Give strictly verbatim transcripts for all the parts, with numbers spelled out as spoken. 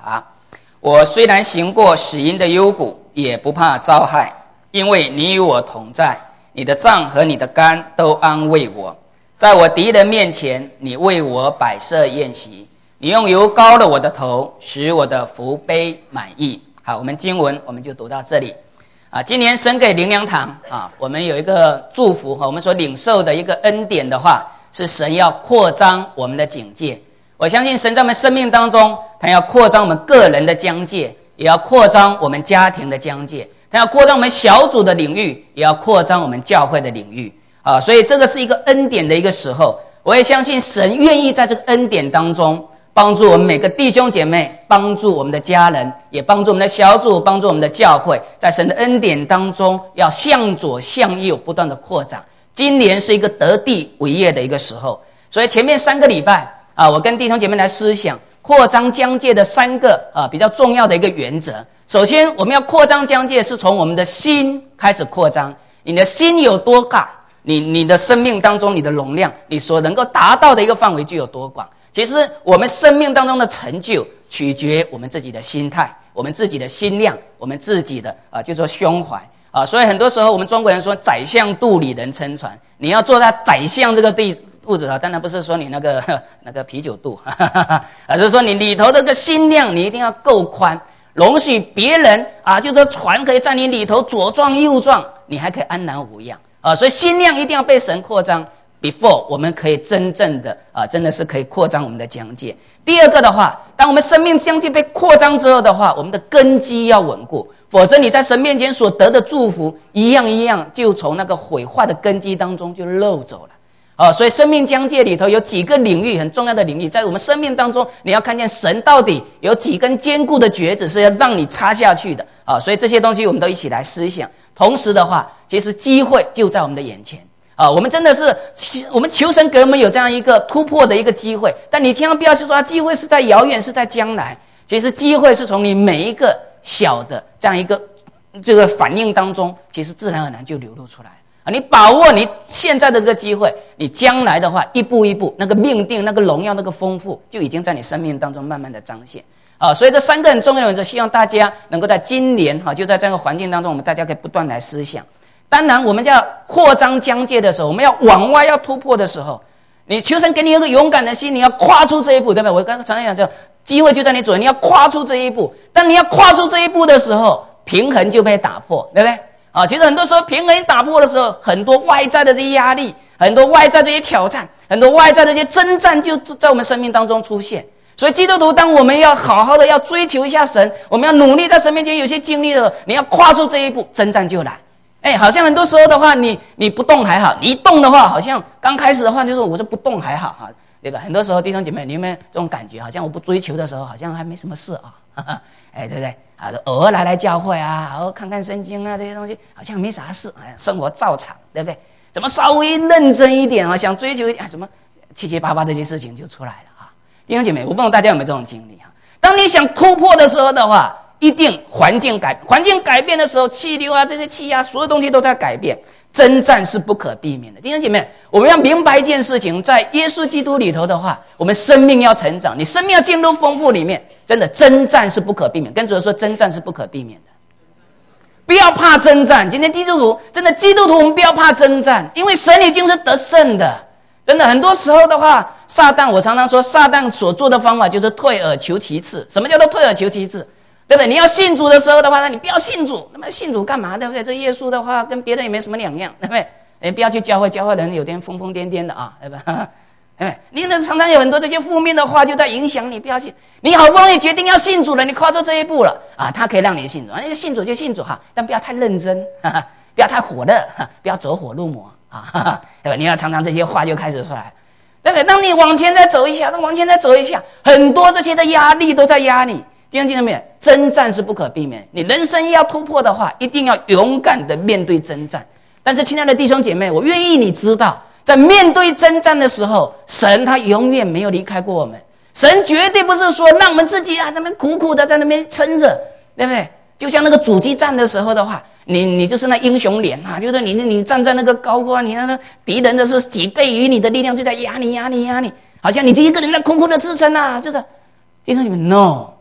啊。我虽然行过死荫的幽谷，也不怕遭害，因为你与我同在，你的杖和你的竿都安慰我。在我敌人面前，你为我摆设宴席，你用油膏了我的头，使我的福杯满溢。好，我们经文我们就读到这里啊。今年神给灵粮堂啊，我们有一个祝福，我们所领受的一个恩典的话，是神要扩张我们的警戒。我相信神在我们生命当中，他要扩张我们个人的疆界，也要扩张我们家庭的疆界，他要扩张我们小组的领域，也要扩张我们教会的领域啊。所以这个是一个恩典的一个时候，我也相信神愿意在这个恩典当中帮助我们每个弟兄姐妹，帮助我们的家人，也帮助我们的小组，帮助我们的教会，在神的恩典当中要向左向右不断的扩张。今年是一个得地为业的一个时候，所以前面三个礼拜啊，我跟弟兄姐妹来思想扩张疆界的三个啊比较重要的一个原则。首先，我们要扩张疆界，是从我们的心开始扩张。你的心有多大，你你的生命当中你的容量，你所能够达到的一个范围就有多广。其实我们生命当中的成就取决我们自己的心态，我们自己的心量，我们自己的啊就说胸怀啊。所以很多时候我们中国人说宰相肚里能撑船，你要做到宰相这个地肚子啊，当然不是说你那个那个啤酒肚，而是说你里头这个心量你一定要够宽，容许别人啊，就说船可以在你里头左撞右撞，你还可以安然无恙啊。所以心量一定要被神扩张 ，before 我们可以真正的啊，真的是可以扩张我们的疆界。第二个的话，当我们生命疆界被扩张之后的话，我们的根基要稳固，否则你在神面前所得的祝福一样一样就从那个毁坏的根基当中就漏走了。哦，所以生命疆界里头有几个领域很重要的领域，在我们生命当中，你要看见神到底有几根坚固的橛子是要让你插下去的啊！所以这些东西我们都一起来思想。同时的话，其实机会就在我们的眼前啊！我们真的是，我们求神给我们有这样一个突破的一个机会，但你千万不要说啊，机会是在遥远，是在将来。其实机会是从你每一个小的这样一个这个反应当中，其实自然而然就流露出来。啊，你把握你现在的这个机会，你将来的话一步一步，那个命定、那个荣耀、那个丰富，就已经在你生命当中慢慢的彰显啊。所以这三个很重要的原则，希望大家能够在今年哈，就在这个环境当中，我们大家可以不断来思想。当然，我们要扩张疆界的时候，我们要往外要突破的时候，你求神给你一个勇敢的心，你要跨出这一步，对不对？我刚刚常常讲，叫机会就在你左右，你要跨出这一步。当你要跨出这一步的时候，平衡就被打破，对不对？啊，其实很多时候平衡打破的时候，很多外在的这些压力，很多外在这些挑战，很多外在的这些征战就在我们生命当中出现。所以基督徒，当我们要好好的要追求一下神，我们要努力在神面前有些经历的时候，你要跨出这一步，征战就来。哎，好像很多时候的话，你你不动还好，你一动的话，好像刚开始的话就是我说不动还好哈，对吧？很多时候弟兄姐妹，你有没有这种感觉？好像我不追求的时候，好像还没什么事啊，哈哈，哎，对不对？啊，偶尔来来教会啊，偶尔看看圣经啊，这些东西好像没啥事，哎，生活照常，对不对？怎么稍微认真一点啊，想追求一点什么七七八八这些事情就出来了啊！弟兄姐妹，我不知道大家有没有这种经历啊？当你想突破的时候的话，一定环境改，环境改变的时候，气流啊，这些气压，所有东西都在改变，征战是不可避免的。弟兄姐妹，我们要明白一件事情，在耶稣基督里头的话，我们生命要成长，你生命要进入丰富里面，真的征战是不可避免。跟主说，征战是不可避免的，不要怕征战。今天基督徒，真的基督徒，我们不要怕征战，因为神已经是得胜的。真的，很多时候的话，撒旦，我常常说，撒旦所做的方法就是退而求其次。什么叫做退而求其次？对不对？你要信主的时候的话，那你不要信主，那么信主干嘛？对不对？这耶稣的话跟别人也没什么两样，对不对？哎，不要去教会，教会人有点疯疯癫癫的啊，对吧？对不对？你呢常常有很多这些负面的话就在影响你，不要信。你好不容易决定要信主了，你跨出这一步了啊，他可以让你信主，那信主就信主哈，但不要太认真，哈哈，不要太火热，哈，不要走火入魔啊，哈哈，对吧？你要常常这些话就开始出来，对不对？当你往前再走一下，当往前再走一下，很多这些的压力都在压你。弟兄姐妹，征战是不可避免。你人生要突破的话，一定要勇敢的面对征战。但是，亲爱的弟兄姐妹，我愿意你知道，在面对征战的时候，神他永远没有离开过我们。神绝对不是说让我们自己啊，在那边苦苦的在那边撑着，对不对？就像那个阻击战的时候的话，你你就是那英雄脸啊，就是你你站在那个高坡，你那个敌人的是几倍于你的力量，就在压你压你压你，好像你就一个人在苦苦的支撑啊，这个弟兄姐妹 ，no。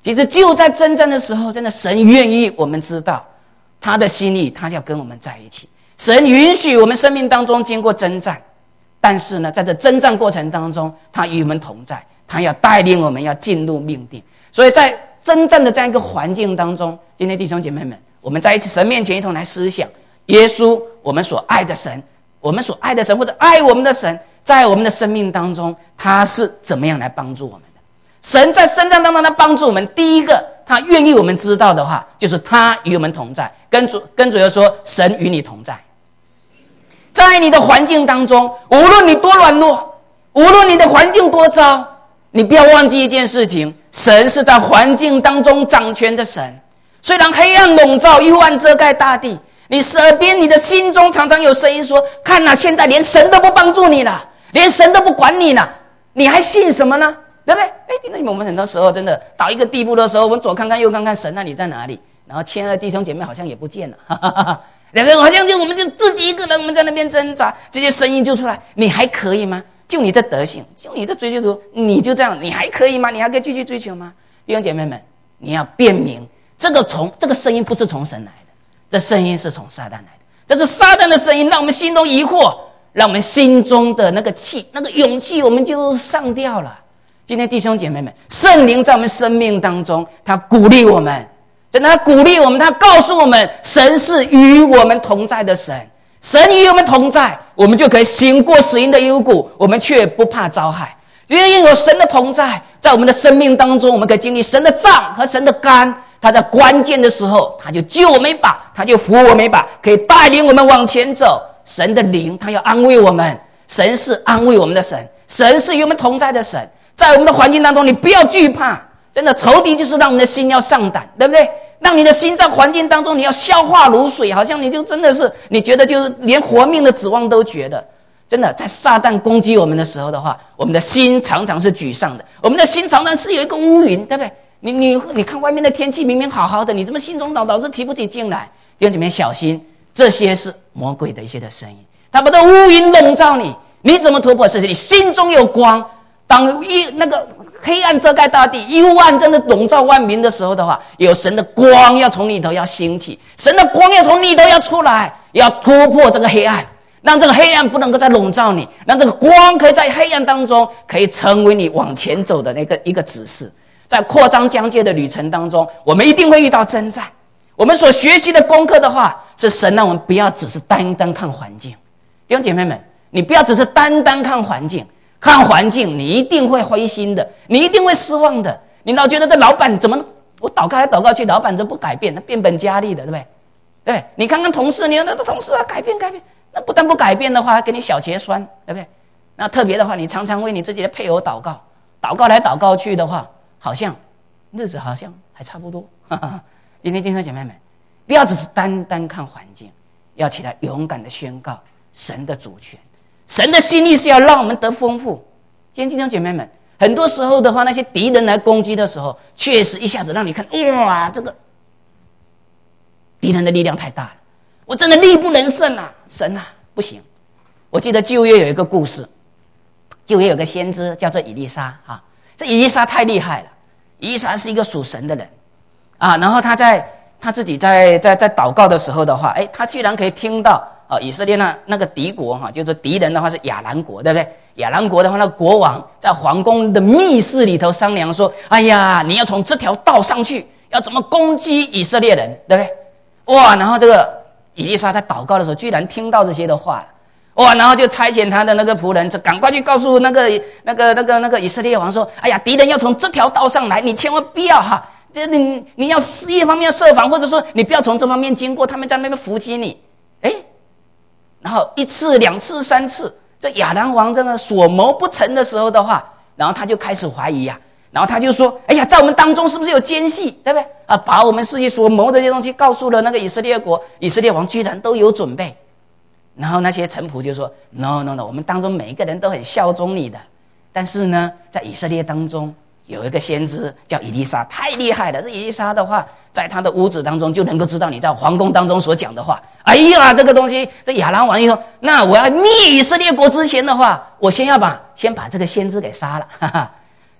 其实就在征战的时候，真的神愿意我们知道他的心意，他要跟我们在一起。神允许我们生命当中经过征战，但是呢，在这征战过程当中，他与我们同在，他要带领我们要进入命定。所以在征战的这样一个环境当中，今天弟兄姐妹们，我们在一起神面前一同来思想耶稣，我们所爱的神，我们所爱的神或者爱我们的神，在我们的生命当中，他是怎么样来帮助我们的？神在征战当中他帮助我们，第一个他愿意我们知道的话，就是他与我们同在。跟主跟主耶稣说，神与你同在。在你的环境当中，无论你多软弱，无论你的环境多糟，你不要忘记一件事情，神是在环境当中掌权的神。虽然黑暗笼罩，幽暗遮盖大地，你耳边你的心中常常有声音说，看哪，现在连神都不帮助你了，连神都不管你了，你还信什么呢？对不对？哎，听到你们，我们很多时候真的到一个地步的时候，我们左看看右看看，神那你在哪里？然后亲爱的弟兄姐妹好像也不见了，哈哈哈，两个人好像就我们就自己一个人，我们在那边挣扎，这些声音就出来，你还可以吗？就你这德行，就你这追求途，你就这样，你还可以吗？你还可以继续追求吗？弟兄姐妹们，你要辨明，这个从这个声音不是从神来的，这声音是从撒旦来的，这是撒旦的声音，让我们心中疑惑，让我们心中的那个气、那个勇气，我们就上吊了。今天弟兄姐妹们，圣灵在我们生命当中，他鼓励我们，真的他鼓励我们，他告诉我们，神是与我们同在的神，神与我们同在，我们就可以行过死荫的幽谷，我们却不怕遭害。因为有神的同在，在我们的生命当中，我们可以经历神的杖和神的竿，他在关键的时候，他就救我们一把，他就扶我们一把，可以带领我们往前走。神的灵，他要安慰我们，神是安慰我们的神，神是与我们同在的神。在我们的环境当中，你不要惧怕，真的仇敌就是让你的心要上胆，对不对？让你的心在环境当中你要消化如水，好像你就真的是你觉得就是连活命的指望都觉得。真的在撒旦攻击我们的时候的话，我们的心常常是沮丧的，我们的心常常是有一个乌云，对不对？你你你看外面的天气明明好好的，你怎么心中老老是提不起劲来？弟兄姐妹小心，这些是魔鬼的一些的声音，他把这乌云笼罩你，你怎么突破？是你心中有光，当一那个黑暗遮盖大地，幽暗真的笼罩万民的时候的话，有神的光要从里头要兴起，神的光要从里头要出来，要突破这个黑暗，让这个黑暗不能够再笼罩你，让这个光可以在黑暗当中可以成为你往前走的那个一个指示。在扩张疆界的旅程当中，我们一定会遇到征战，我们所学习的功课的话，是神让我们不要只是单单看环境。弟兄姐妹们，你不要只是单单看环境，看环境你一定会灰心的，你一定会失望的，你老觉得这老板怎么我祷告来祷告去，老板都不改变，他变本加厉的，对不对？对，你看看同事，你看那个同事啊，改变改变，那不但不改变的话，还给你小节酸，对不对？那特别的话，你常常为你自己的配偶祷告，祷告来祷告去的话，好像日子好像还差不多。哈哈，今天弟兄姐妹们，不要只是单单看环境，要起来勇敢的宣告神的主权，神的心意是要让我们得丰富。今天弟兄姐妹们，很多时候的话，那些敌人来攻击的时候，确实一下子让你看，哇，这个敌人的力量太大了，我真的力不能胜啊！神啊，不行！我记得旧约有一个故事，旧约有个先知叫做以利沙啊，这以利沙太厉害了，以利沙是一个属神的人啊，然后他在他自己在在在祷告的时候的话，哎，他居然可以听到啊，以色列那那个敌国哈，就是敌人的话是亚兰国，对不对？亚兰国的话，那国王在皇宫的密室里头商量说：“哎呀，你要从这条道上去，要怎么攻击以色列人，对不对？”哇，然后这个以利沙在祷告的时候，居然听到这些的话了，哇，然后就差遣他的那个仆人，就赶快去告诉那个那个那个那个以色列王说：“哎呀，敌人要从这条道上来，你千万不要哈，这你你要事业方面设防，或者说你不要从这方面经过，他们在那边伏击你。”哎，然后一次、两次、三次。这亚兰王真的所谋不成的时候的话，然后他就开始怀疑啊，然后他就说：“哎呀，在我们当中是不是有奸细，对不对？啊，把我们自己所谋的这些东西告诉了那个以色列国，以色列王居然都有准备。”然后那些臣仆就说 ：“No No No， 我们当中每一个人都很效忠你的，但是呢，在以色列当中有一个先知叫以利沙，太厉害了。这以利沙的话，在他的屋子当中就能够知道你在皇宫当中所讲的话。哎呀，这个东西，这亚兰王一说，那我要灭以色列国之前的话，我先要把先把这个先知给杀了。哈哈，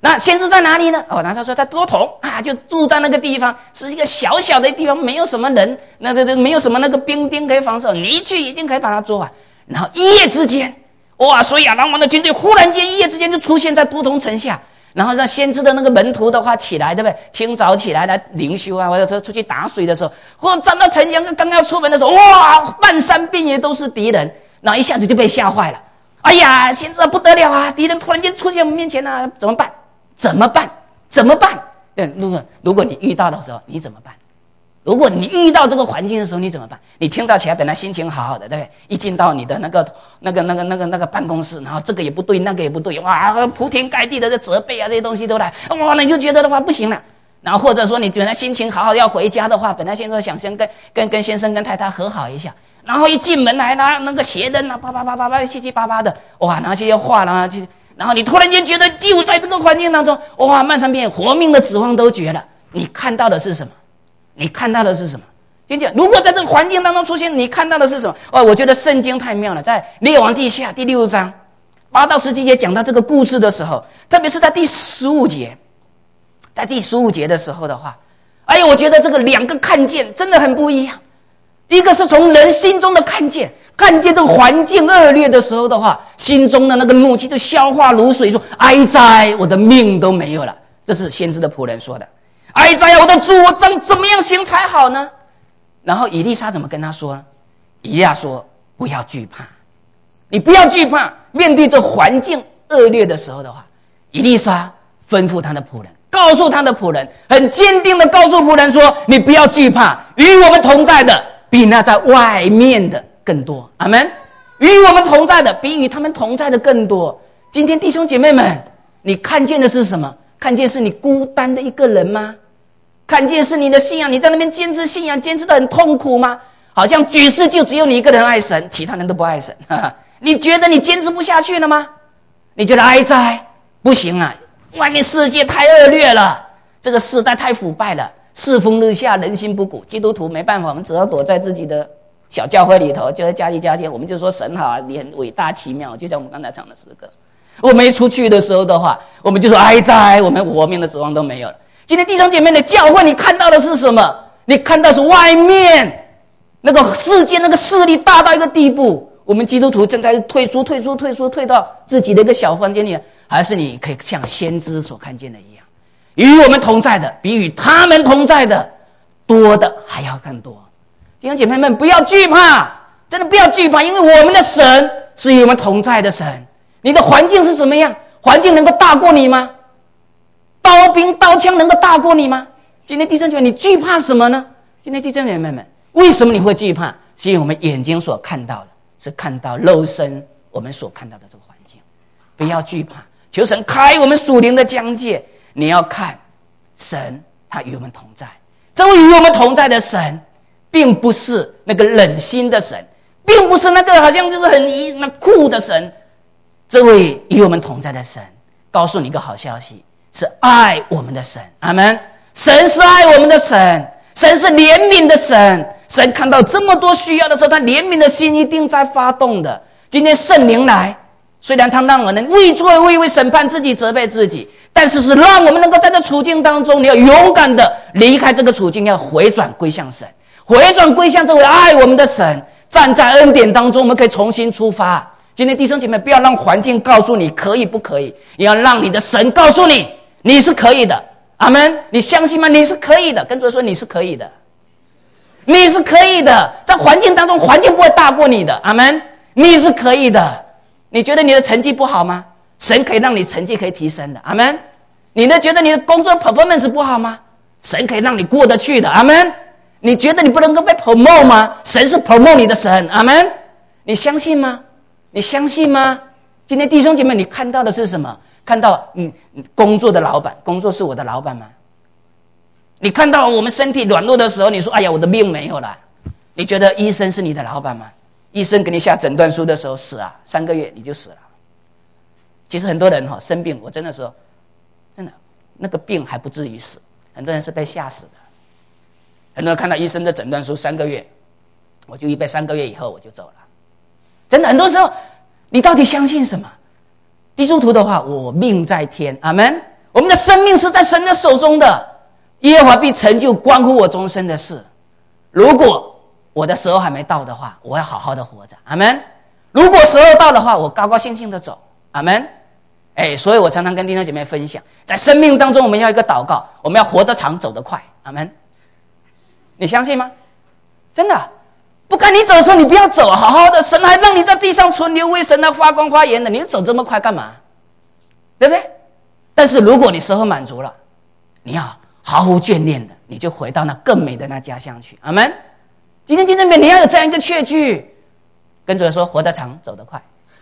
那先知在哪里呢？哦，那他说在多同啊，就住在那个地方，是一个小小的地方，没有什么人，那这这没有什么那个兵丁可以防守，你一去一定可以把它做完。然后一夜之间，哇！所以亚兰王的军队忽然间一夜之间就出现在多同城下，然后让先知的那个门徒的话起来，对不对？清早起来来灵修啊，或者说出去打水的时候，或者站到城墙刚刚要出门的时候，哇！半山遍野都是敌人，然后一下子就被吓坏了。哎呀，先知不得了啊！敌人突然间出现我们面前啊，怎么办？怎么办？怎么办？对，如果如果你遇到的时候，你怎么办？如果你遇到这个环境的时候，你怎么办？你清早起来本来心情好好的，对不对？一进到你的那个、那个、那个、那个、那个办公室，然后这个也不对，那个也不对，哇，铺天盖地的这责备啊，这些东西都来，哇，你就觉得的话不行了。然后或者说你本来心情好好要回家的话，本来现在想先跟跟跟先生跟太太和好一下，然后一进门来呢，那个邪人啊，叭叭叭叭叭，七七八八的，哇，拿些话啦，然后你突然间觉得就在这个环境当中，哇，漫山遍野，活命的指望都绝了。你看到的是什么？你看到的是什么？听见？如果在这个环境当中出现，你看到的是什么？哦，我觉得圣经太妙了，在列王记下第六章八到十七节讲到这个故事的时候，特别是在第十五节，在第十五节的时候的话，哎呀，我觉得这个两个看见真的很不一样。一个是从人心中的看见，看见这个环境恶劣的时候的话，心中的那个怒气就消化如水，说：“哀哉，我的命都没有了。”这是先知的仆人说的。哀哉呀，我的主，我怎怎么样行才好呢？然后以利沙怎么跟他说呢？以利亚说：“不要惧怕，你不要惧怕。面对这环境恶劣的时候的话，以利沙吩咐他的仆人，告诉他的仆人，很坚定的告诉仆人说：你不要惧怕，与我们同在的比那在外面的更多。阿们。与我们同在的比与他们同在的更多。今天弟兄姐妹们，你看见的是什么？看见是你孤单的一个人吗？看见是你的信仰，你在那边坚持信仰，坚持得很痛苦吗？好像举世就只有你一个人爱神，其他人都不爱神。哈哈，你觉得你坚持不下去了吗？你觉得哀哉，不行啊，外面世界太恶劣了，这个世代太腐败了，世风日下，人心不古。基督徒没办法，我们只要躲在自己的小教会里头，就在家里家间，我们就说神好啊，你很伟大奇妙，就像我们刚才唱的诗歌。我没出去的时候的话，我们就说哀哉，我们活命的指望都没有了。今天弟兄姐妹的教会，你看到的是什么？你看到是外面那个世界那个势力大到一个地步，我们基督徒正在退出退出退出退到自己的一个小房间里，还是你可以像先知所看见的一样，与我们同在的比与他们同在的多的还要更多。弟兄姐妹们，不要惧怕，真的不要惧怕，因为我们的神是与我们同在的神。你的环境是怎么样？环境能够大过你吗？刀兵刀枪能够大过你吗？今天弟兄姐妹，你惧怕什么呢？今天弟兄姐妹们，为什么你会惧怕？是因为我们眼睛所看到的是看到肉身我们所看到的这个环境。不要惧怕，求神开我们属灵的疆界。你要看神他与我们同在，这位与我们同在的神并不是那个冷心的神，并不是那个好像就是很那酷的神。这位与我们同在的神告诉你一个好消息，是爱我们的神。阿们。神是爱我们的神，神是怜悯的神。神看到这么多需要的时候，他怜悯的心一定在发动的。今天圣灵来，虽然他让我们为罪为为审判自己责备自己，但是是让我们能够在这处境当中，你要勇敢的离开这个处境，要回转归向神，回转归向这位爱我们的神，站在恩典当中，我们可以重新出发。今天弟兄姐妹，不要让环境告诉你可以不可以，也要让你的神告诉你你是可以的。阿们，你相信吗？你是可以的，跟主说你是可以的，你是可以的。在环境当中，环境不会大过你的。阿们，你是可以的。你觉得你的成绩不好吗？神可以让你成绩可以提升的。阿们，你呢？觉得你的工作 performance 不好吗？神可以让你过得去的。阿们，你觉得你不能够被 promote 吗？神是 promote 你的神。阿们，你相信吗？你相信吗？今天弟兄姐妹，你看到的是什么？看到嗯工作的老板，工作是我的老板吗？你看到我们身体软弱的时候，你说哎呀我的命没有了，你觉得医生是你的老板吗？医生给你下诊断书的时候，死啊，三个月你就死了。其实很多人哈、哦、生病，我真的说真的那个病还不至于死，很多人是被吓死的。很多人看到医生的诊断书三个月，我就预备三个月以后我就走了。真的很多时候你到底相信什么？基督徒的话，我命在天，阿们。 我们的生命是在神的手中的，耶和华必成就关乎我终身的事。如果我的时候还没到的话，我要好好的活着，阿们。如果时候到的话，我高高兴兴的走，阿们。哎，所以我常常跟弟兄姐妹分享，在生命当中我们要一个祷告，我们要活得长走得快，阿们。你相信吗？真的，不该你走的时候你不要走，好好的，神还让你在地上存留，为神来发光发炎的，你走这么快干嘛？对不对？但是如果你时候满足了，你要毫无眷恋的，你就回到那更美的那家乡去，阿们。今天今天你要有这样一个确据，跟主说活得长走得快。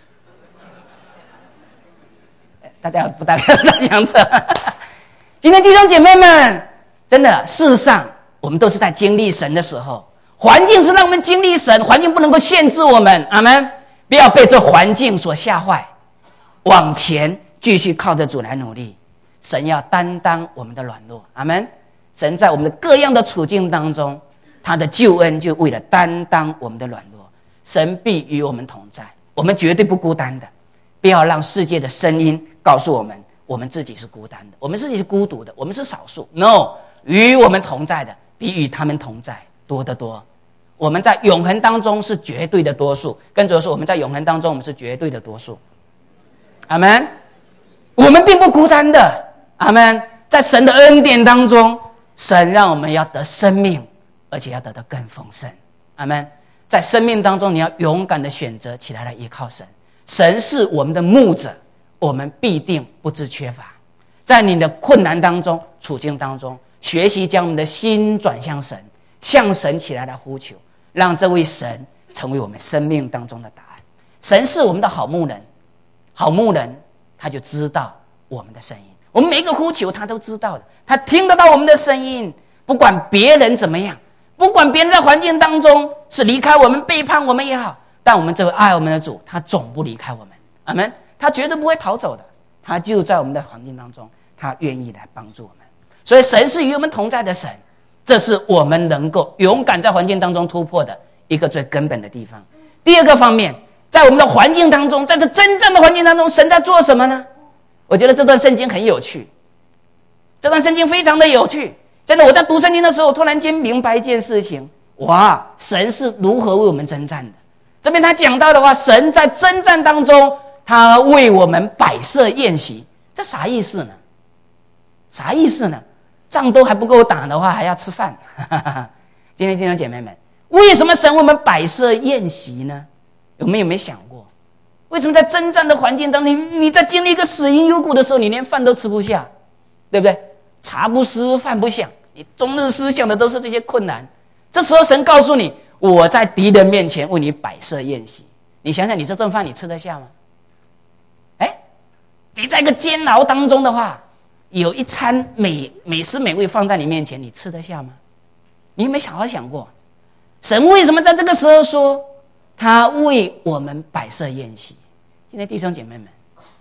大家不大概大想着今天弟兄姐妹们，真的事实上我们都是在经历神的时候，环境是让我们经历神，环境不能够限制我们，阿们。不要被这环境所吓坏，往前继续靠着主来努力。神要担当我们的软弱，阿们。神在我们的各样的处境当中，他的救恩就为了担当我们的软弱。神必与我们同在，我们绝对不孤单的。不要让世界的声音告诉我们我们自己是孤单的，我们自己是孤独的，我们是少数。 No， 与我们同在的比与他们同在多得多。我们在永恒当中是绝对的多数，跟主说我们在永恒当中我们是绝对的多数，阿们。我们并不孤单的，阿们。在神的恩典当中，神让我们要得生命，而且要得到更丰盛，阿们。在生命当中你要勇敢的选择起来来依靠神，神是我们的牧者，我们必定不致缺乏。在你的困难当中处境当中，学习将我们的心转向神，向神起来来呼求，让这位神成为我们生命当中的答案。神是我们的好牧人，好牧人他就知道我们的声音，我们每一个呼求他都知道的，他听得到我们的声音。不管别人怎么样，不管别人在环境当中是离开我们背叛我们也好，但我们这位爱我们的主他总不离开我们，阿们。他绝对不会逃走的，他就在我们的环境当中，他愿意来帮助我们。所以神是与我们同在的神，这是我们能够勇敢在环境当中突破的一个最根本的地方。第二个方面，在我们的环境当中，在这征战的环境当中，神在做什么呢？我觉得这段圣经很有趣，这段圣经非常的有趣。真的，我在读圣经的时候突然间明白一件事情，哇，神是如何为我们征战的。这边他讲到的话，神在征战当中他为我们摆设宴席，这啥意思呢？啥意思呢？仗都还不够打的话还要吃饭今天弟兄姐妹们，为什么神为我们摆设宴席呢？有没有没想过，为什么在征战的环境当中，你你在经历一个死荫幽谷的时候，你连饭都吃不下，对不对？茶不思饭不想，你终日思想的都是这些困难。这时候神告诉你，我在敌人面前为你摆设宴席，你想想你这顿饭你吃得下吗？哎，你在一个煎熬当中的话，有一餐美美食美味放在你面前，你吃得下吗？你有没有好好想过，神为什么在这个时候说他为我们摆设宴席？今天弟兄姐妹们，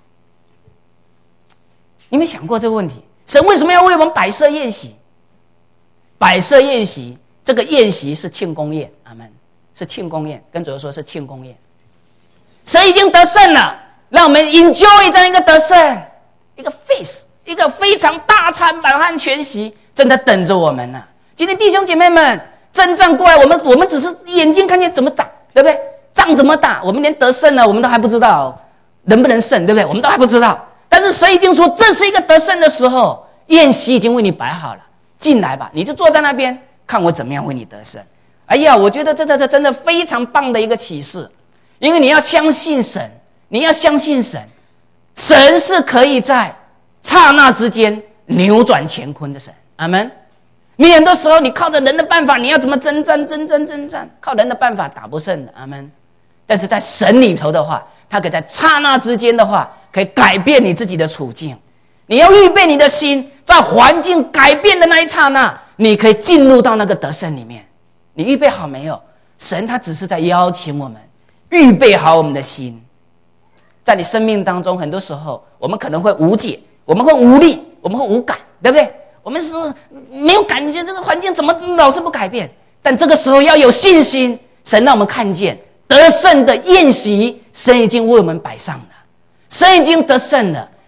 你有没有想过这个问题？神为什么要为我们摆设宴席？摆设宴席，这个宴席是庆功宴，阿们，是庆功宴，跟主说是庆功宴。神已经得胜了，让我们 enjoy 这样一个得胜，一个 feast， 一个非常大餐满汉全席正在等着我们呢、啊。今天弟兄姐妹们征战过来，我们我们只是眼睛看见怎么打，对不对？仗怎么打，我们连得胜了我们都还不知道，能不能胜，对不对？我们都还不知道。但是神已经说这是一个得胜的时候，宴席已经为你摆好了，进来吧，你就坐在那边看我怎么样为你得胜。哎呀，我觉得真的这真的非常棒的一个启示，因为你要相信神，你要相信神，神是可以在刹那之间扭转乾坤的神，阿们。你很多时候你靠着人的办法，你要怎么征战征战征战，靠人的办法打不胜的，阿们。但是在神里头的话，他可以在刹那之间的话可以改变你自己的处境。你要预备你的心，在环境改变的那一刹那，你可以进入到那个得胜里面。你预备好没有？神他只是在邀请我们预备好我们的心。在你生命当中，很多时候我们可能会无解，我们会无力，我们会无感，对不对？我们是没有感觉，这个环境怎么老是不改变？但这个时候要有信心，神让我们看见得胜的宴席，神已经为我们摆上了，神已经得胜了，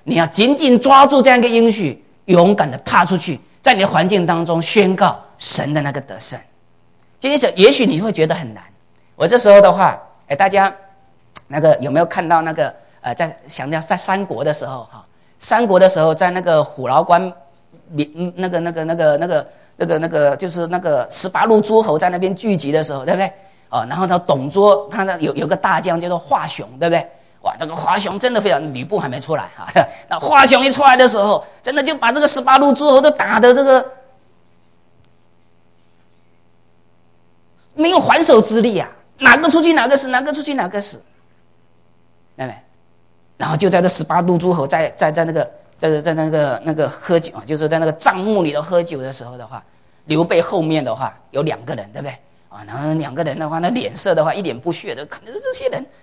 你要紧紧抓住这样一个应许，勇敢的踏出去，在你的环境当中宣告神的那个得胜。今天也许你会觉得很难，我这时候的话，哎，大家那个有没有看到那个呃，在想要在三国的时候哈，三国的时候在那个虎牢关，那个那个那个那个那个那个就是那个十八路诸侯在那边聚集的时候，对不对？哦，然后呢，董卓他呢有有个大将叫做华雄，对不对？哇，这个华雄真的非常，吕布还没出来啊。那华雄一出来的时候，真的就把这个十八路诸侯都打得这个没有还手之力啊，哪个出去哪个死，哪个出去哪个死，对不对？然后就在这十八路诸侯在在在那个在在那个那个喝酒，就是在那个帐幕里头喝酒的时候的话，刘备后面的话有两个人，对不对？啊，然后两个人的话，那脸色的话一脸不屑的看着这些人，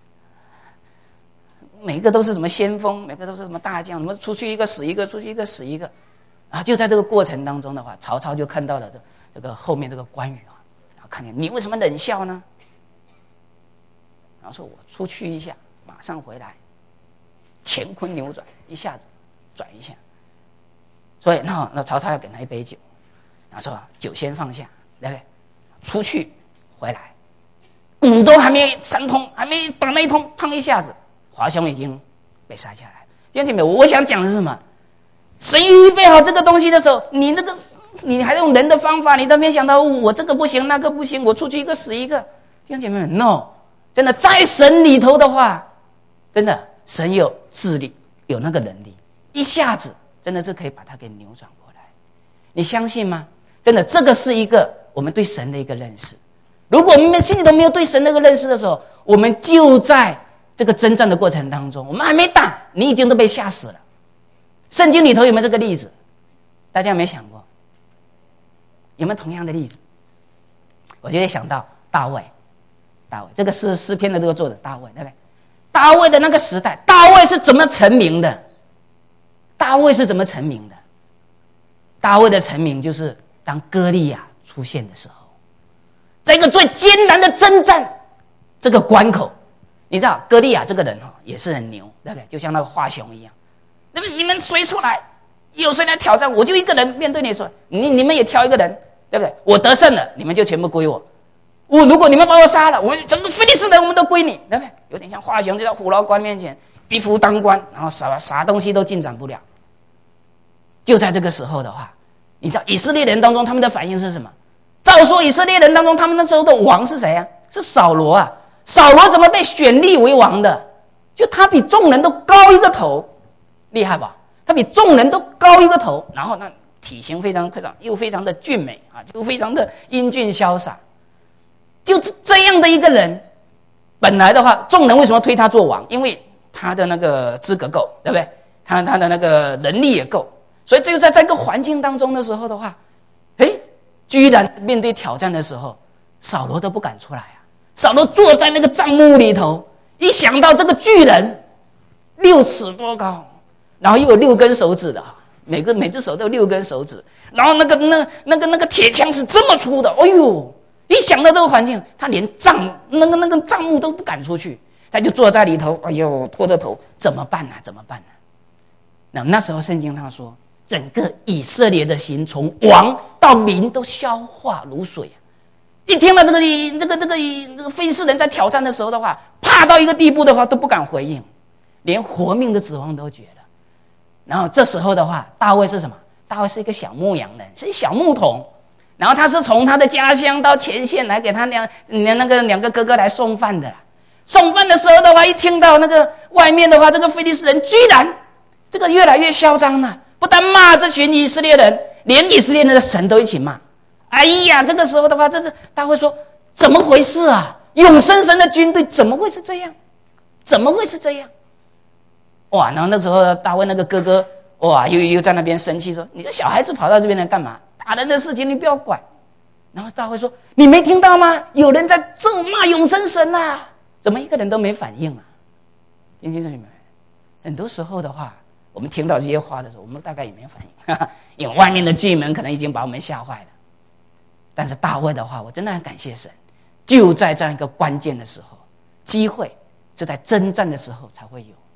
每个都是什么先锋，每个都是什么大将，什么出去一个死一个，出去一个死一个，啊，就在这个过程当中的话，曹操就看到了这这个后面这个关羽啊，然后看见你为什么冷笑呢？然后说我出去一下，马上回来，乾坤扭转，一下子转一下，所以那那曹操要给他一杯酒，然后说酒先放下，对不对？出去回来，鼓都还没三通，还没打那一通，砰一下子，华雄已经被杀下来。弟兄姐妹，我想讲的是什么？神预备好这个东西的时候，你那个你还用人的方法，你都没想到我这个不行，那个不行，我出去一个死一个。弟兄姐妹们 ，no， 真的在神里头的话，真的神有智力，有那个能力，一下子真的是可以把它给扭转过来。你相信吗？真的，这个是一个我们对神的一个认识。如果我们心里都没有对神那个认识的时候，我们就在这个征战的过程当中，我们还没打，你已经都被吓死了。圣经里头有没有这个例子？大家有没有想过？有没有同样的例子？我就会想到大卫，大卫这个诗诗篇的这个作者大卫，对不对？大卫的那个时代，大卫是怎么成名的？大卫是怎么成名的？大卫的成名就是当歌利亚出现的时候，在一个最艰难的征战这个关口，你知道歌利亚这个人也是很牛，对不对？就像那个华雄一样，对不对？你们谁出来，有谁来挑战，我就一个人面对你说，你你们也挑一个人，对不对？我得胜了，你们就全部归我。我如果你们把我杀了，我整个非利士人我们都归你，对不对？有点像华雄就在虎牢关面前一夫当关，然后啥啥东西都进展不了。就在这个时候的话，你知道以色列人当中他们的反应是什么？照说以色列人当中他们那时候的王是谁啊？是扫罗啊。扫罗怎么被选立为王的？就他比众人都高一个头，厉害吧？他比众人都高一个头，然后那体型非常非常又非常的俊美啊，就非常的英俊潇洒。就这样的一个人，本来的话，众人为什么推他做王？因为他的那个资格够，对不对？他他的那个能力也够。所以这就在这个环境当中的时候的话，诶，居然面对挑战的时候，扫罗都不敢出来啊！扫罗坐在那个帐幕里头，一想到这个巨人六尺多高，然后又有六根手指的，每个每只手都有六根手指，然后那个那那个那个铁枪是这么粗的，哎呦！一想到这个环境，他连帐那个那个帐幕都不敢出去，他就坐在里头，哎呦，拖着头，怎么办呢、啊？怎么办呢、啊？那那时候圣经他说，整个以色列的心从王到民都消化如水啊！一听到这个这个这个这个非利士人在挑战的时候的话，怕到一个地步的话都不敢回应，连活命的指望都绝了。然后这时候的话，大卫是什么？大卫是一个小牧羊人，是一小牧童。然后他是从他的家乡到前线来给他两那个两个哥哥来送饭的。送饭的时候的话，一听到那个外面的话，这个非利士人居然这个越来越嚣张了，不但骂这群以色列人，连以色列人的神都一起骂。哎呀，这个时候的话，这是大卫说怎么回事啊？永生神的军队怎么会是这样？怎么会是这样？哇！然后那时候大卫那个哥哥哇，又又在那边生气说：“你这小孩子跑到这边来干嘛？打人的事情你不要管。”然后大卫说：“你没听到吗？有人在咒骂永生神啊！怎么一个人都没反应啊？”听清楚没有？很多时候的话，我们听到这些话的时候，我们大概也没有反应，哈哈，因为外面的巨门可能已经把我们吓坏了。但是大卫的话，我真的很感谢神，就在这样一个关键的时候，机会是在征战的时候才会有。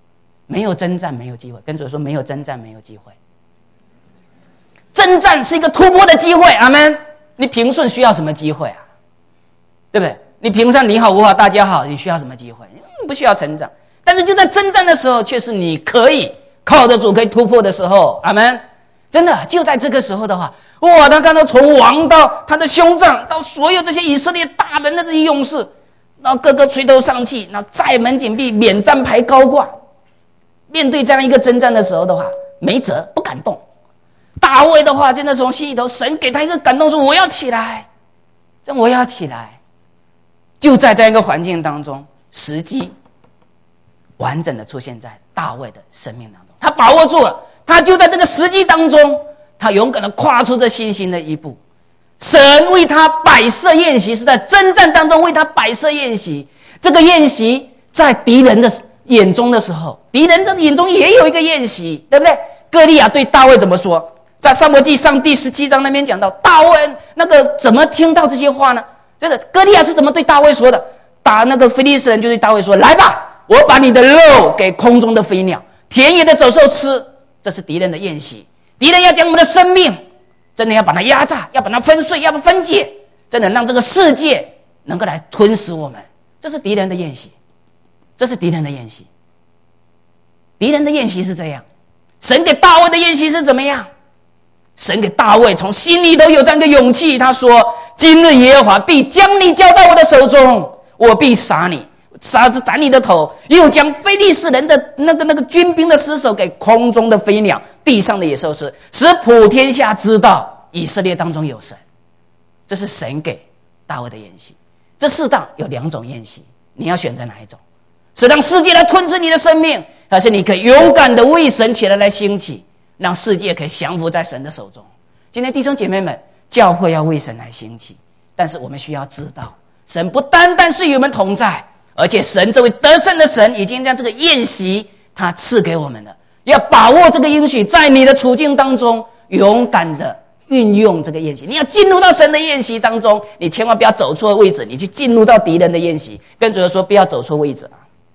没有征战，没有机会。跟主说，没有征战，没有机会。征战是一个突破的机会，阿们。你平顺需要什么机会啊？对不对？你平常你好我好大家好，你需要什么机会？不需要成长。但是就在征战的时候，却是你可以靠着主可以突破的时候，阿们。真的就在这个时候的话，哇，他看到从王到他的兄长，到所有这些以色列大人的这些勇士，然后个个垂头丧气，然后寨门紧闭，免战牌高挂。面对这样一个征战的时候的话，没辙，不敢动。大卫的话，真的从心里头，神给他一个感动，说我要起来，这我要起来。就在这样一个环境当中，时机完整的出现在大卫的生命当中，他把握住了，他就在这个时机当中，他勇敢的跨出这信心的一步。神为他摆设宴席，是在征战当中为他摆设宴席。这个宴席在敌人的眼中的时候，敌人的眼中也有一个宴席，对不对？歌利亚对大卫怎么说？在撒母耳记上第十七章那边讲到，大卫那个怎么听到这些话呢？这个歌利亚是怎么对大卫说的？打那个非利士人就对大卫说：“来吧，我把你的肉给空中的飞鸟、田野的走兽吃。”这是敌人的宴席，敌人要将我们的生命，真的要把它压榨，要把它分碎，要把它分解，真的让这个世界能够来吞噬我们。这是敌人的宴席，这是敌人的宴席。敌人的宴席是这样，神给大卫的宴席是怎么样？神给大卫从心里头有这样一个勇气，他说：“今日耶和华必将你交在我的手中，我必杀你，杀斩你的头，又将非利士人的那个那个军兵的尸首给空中的飞鸟、地上的野兽吃，使普天下知道以色列当中有神。”这是神给大卫的宴席。这世上有两种宴席，你要选择哪一种？是让世界来吞噬你的生命，还是你可以勇敢的为神起来来兴起，让世界可以降服在神的手中？今天弟兄姐妹们，教会要为神来兴起，但是我们需要知道，神不单单是与我们同在，而且神这位得胜的神已经将这个宴席他赐给我们了。要把握这个应许，在你的处境当中勇敢的运用这个宴席。你要进入到神的宴席当中，你千万不要走错位置，你去进入到敌人的宴席。跟主说，不要走错位置，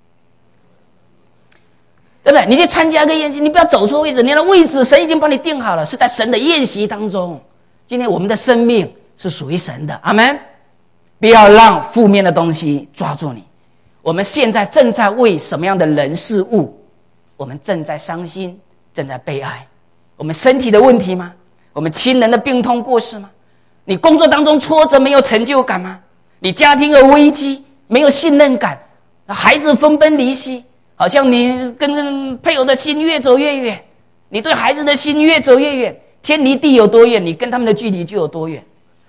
对不对？你去参加一个宴席，你不要走错位置，你的位置神已经帮你定好了，是在神的宴席当中。今天我们的生命是属于神的，阿们。不要让负面的东西抓住你。我们现在正在为什么样的人事物？我们正在伤心，正在悲哀。我们身体的问题吗？我们亲人的病痛过世吗？你工作当中挫折没有成就感吗？你家庭有危机没有信任感？孩子分崩离析，好像你跟配偶的心越走越远，你对孩子的心越走越远，天离地有多远，你跟他们的距离就有多远。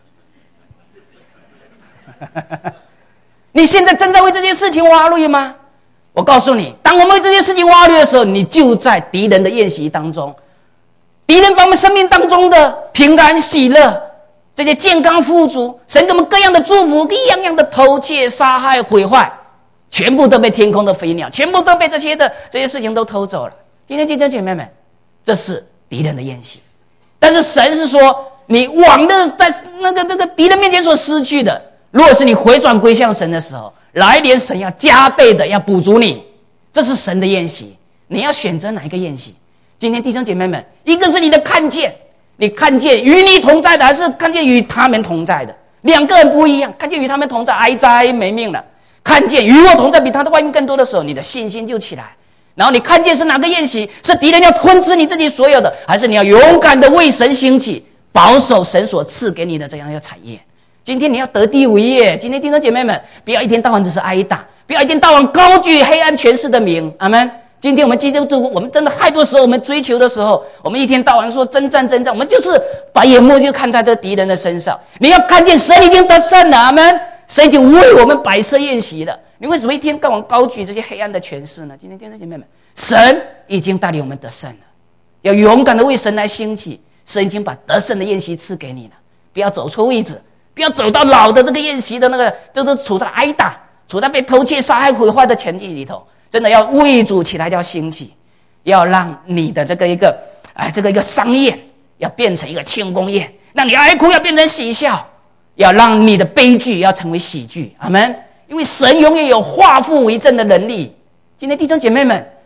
你现在正在为这件事情挖虑吗？我告诉你，当我们为这件事情挖虑的时候，你就在敌人的宴席当中。敌人把我们生命当中的平安喜乐，这些健康富足，神给我们各样的祝福，一样样的偷窃杀害毁坏，全部都被天空的飞鸟，全部都被这些的这些事情都偷走了。今天弟兄姐妹们，这是敌人的宴席。但是神是说，你往日在那个那个敌人面前所失去的，如果是你回转归向神的时候，来年神要加倍的要补足你。这是神的宴席，你要选择哪一个宴席？今天弟兄姐妹们，一个是你的看见，你看见与你同在的，还是看见与他们同在的？两个人不一样，看见与他们同在，哀哉没命了；看见与我同在比他的外面更多的时候，你的信心就起来。然后你看见是哪个宴席？是敌人要吞吃你自己所有的，还是你要勇敢的为神兴起，保守神所赐给你的这样一个产业？今天你要得地为业。今天弟兄姐妹们，不要一天到晚只是挨打，不要一天到晚高举黑暗权势的名，阿们。今天我们基督徒，我们真的太多时候，我们追求的时候，我们一天到晚说征战征战，我们就是把眼目就看在这敌人的身上。你要看见神已经得胜了，阿们，神已经为我们摆设宴席了。你为什么一天到晚高举这些黑暗的权势呢？今天弟兄姐妹们，神已经带领我们得胜了，要勇敢的为神来兴起。神已经把得胜的宴席赐给你了，不要走错位置，不要走到老的这个宴席的那个，就是处在挨打、处在被偷窃、杀害、毁坏的前景里头。真的要为主起来，要兴起，要让你的这个一个哎，这个一个丧宴要变成一个庆功宴，让你哀哭要变成喜笑，要让你的悲剧要成为喜剧，阿们。因为神永远有化腐为真的能力。今天弟兄姐妹们，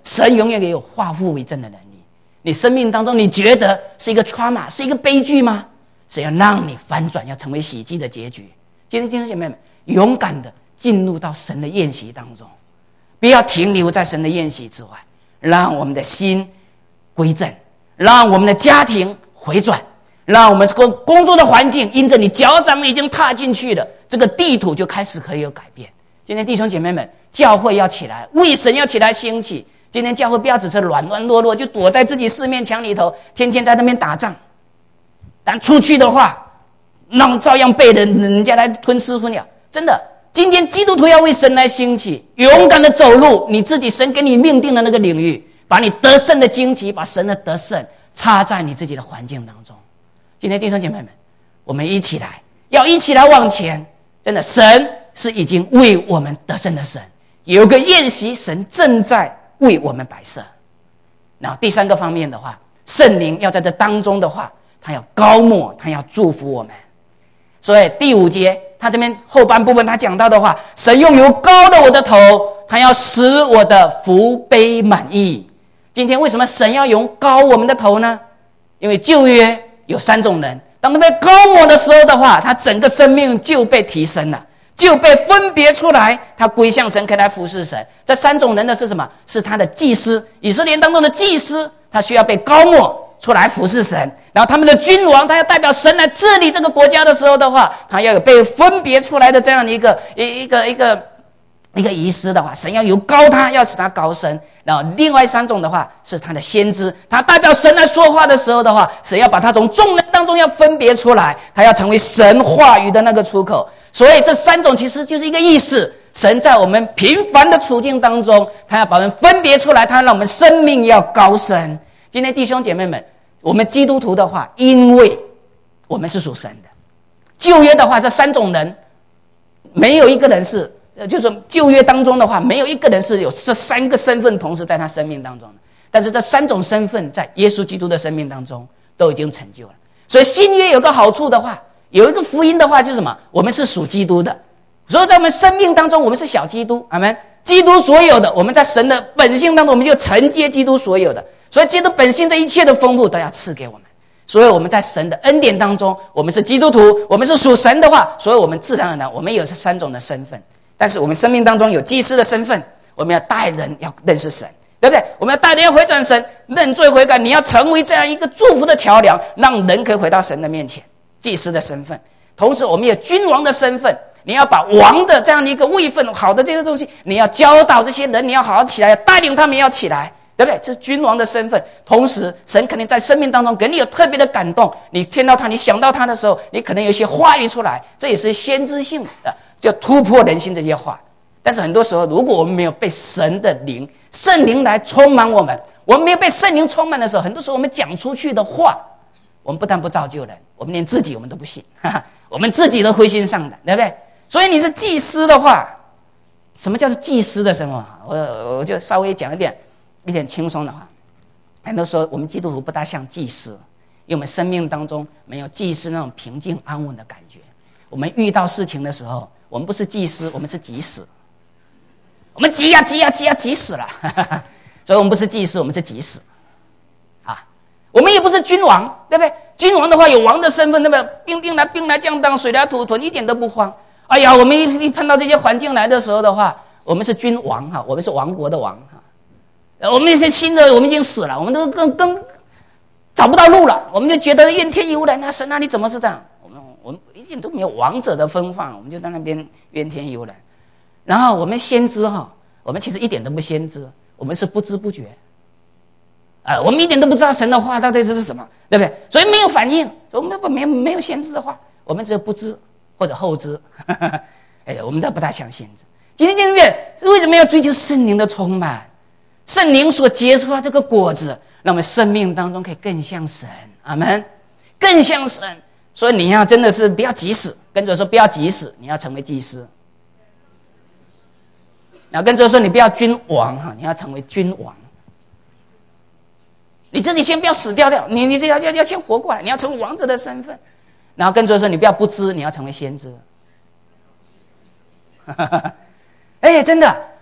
神永远也有化腐为真的能力。你生命当中你觉得是一个 trauma 是一个悲剧吗？神要让你翻转，要成为喜剧的结局。今天弟兄姐妹们，勇敢的进入到神的宴席当中，不要停留在神的宴席之外，让我们的心归正，让我们的家庭回转，让我们这个工作的环境因着你脚掌已经踏进去了，这个地图就开始可以有改变。今天弟兄姐妹们，教会要起来，为神要起来兴起。今天教会不要只是软软弱弱，就躲在自己四面墙里头，天天在那边打仗。但出去的话，那照样被人人家来吞吃吞咬。真的，今天基督徒要为神来兴起，勇敢的走入你自己神给你命定的那个领域，把你得胜的荆棘，把神的得胜插在你自己的环境当中。今天弟兄姐妹们，我们一起来，要一起来往前。真的，神是已经为我们得胜的神，有个宴席，神正在为我们摆设。然后第三个方面的话，圣灵要在这当中的话，他要膏抹，他要祝福我们。所以第五节他这边后半部分他讲到的话，神用油膏了我的头，他要使我的福杯满溢。今天为什么神要用膏我们的头呢？因为旧约有三种人，当他被膏抹的时候的话，他整个生命就被提升了，就被分别出来，他归向神，可以来服侍神。这三种人的是什么？是他的祭司，以色列当中的祭司，他需要被膏抹出来服侍神。然后他们的君王，他要代表神来治理这个国家的时候的话，他要有被分别出来的这样的一个一个一个一个仪式的话，神要有膏他，要使他高升。然后另外三种的话是他的先知，他代表神来说话的时候的话，神要把他从众人当中要分别出来，他要成为神话语的那个出口。所以这三种其实就是一个意思，神在我们平凡的处境当中，他要把我们分别出来，他让我们生命要高升。今天弟兄姐妹们，我们基督徒的话，因为我们是属神的，旧约的话这三种人没有一个人是，就是旧约当中的话没有一个人是有这三个身份同时在他生命当中的，但是这三种身份在耶稣基督的生命当中都已经成就了。所以新约有个好处的话，有一个福音的话就是什么？我们是属基督的，所以在我们生命当中我们是小基督，阿们。基督所有的，我们在神的本性当中我们就承接基督所有的，所以基督本性这一切的丰富都要赐给我们。所以我们在神的恩典当中，我们是基督徒，我们是属神的话，所以我们自然而然我们有这三种的身份。但是我们生命当中有祭司的身份，我们要带人要认识神，对不对？我们要带人要回转神，认罪悔改，你要成为这样一个祝福的桥梁，让人可以回到神的面前。祭司的身份，同时我们有君王的身份，你要把王的这样的一个位分，好的这些东西，你要教导这些人，你要好好起来，带领他们要起来，对不对？这是君王的身份。同时神肯定在生命当中给你有特别的感动，你听到他，你想到他的时候，你可能有一些话语出来，这也是先知性的，就突破人心这些话。但是很多时候如果我们没有被神的灵圣灵来充满我们，我们没有被圣灵充满的时候，很多时候我们讲出去的话，我们不但不造就人，我们连自己我们都不信，哈哈，我们自己都灰心丧胆，对不对？所以你是祭司的话，什么叫做祭司的生活？我我就稍微讲一点一点轻松的话。很多时候我们基督徒不大像祭司，因为我们生命当中没有祭司那种平静安稳的感觉。我们遇到事情的时候，我们不是祭司，我们是急死，我们急呀急呀急呀急死了，哈哈，所以我们不是祭司，我们是急死。我们也不是君王，对不对？君王的话有王的身份，对不对？兵丁来兵来将挡，水来土屯，一点都不慌。哎呀，我们一一碰到这些环境来的时候的话，我们是君王哈，我们是王国的王哈。我们那些新的，我们已经死了，我们都更更找不到路了，我们就觉得怨天尤人啊，神啊，你怎么是这样？我们我们一点都没有王者的风范，我们就在那边怨天尤人。然后我们先知哈，我们其实一点都不先知，我们是不知不觉。呃，我们一点都不知道神的话到底这是什么，对不对？所以没有反应，我们不没有没有先知的话，我们只有不知或者后知，哎，我们都不大像先知。今天弟兄们，为什么要追求圣灵的充满？圣灵所结出来这个果子，让我们生命当中可以更像神，阿们，更像神。所以你要真的是不要急死，跟着说不要急死，你要成为祭司。然后跟着说你不要君王哈，你要成为君王。你自己先不要死掉掉，你你要要要先活过来，你要成为王者的身份。然后跟着说，你不要不知，你要成为先知。哎，真的，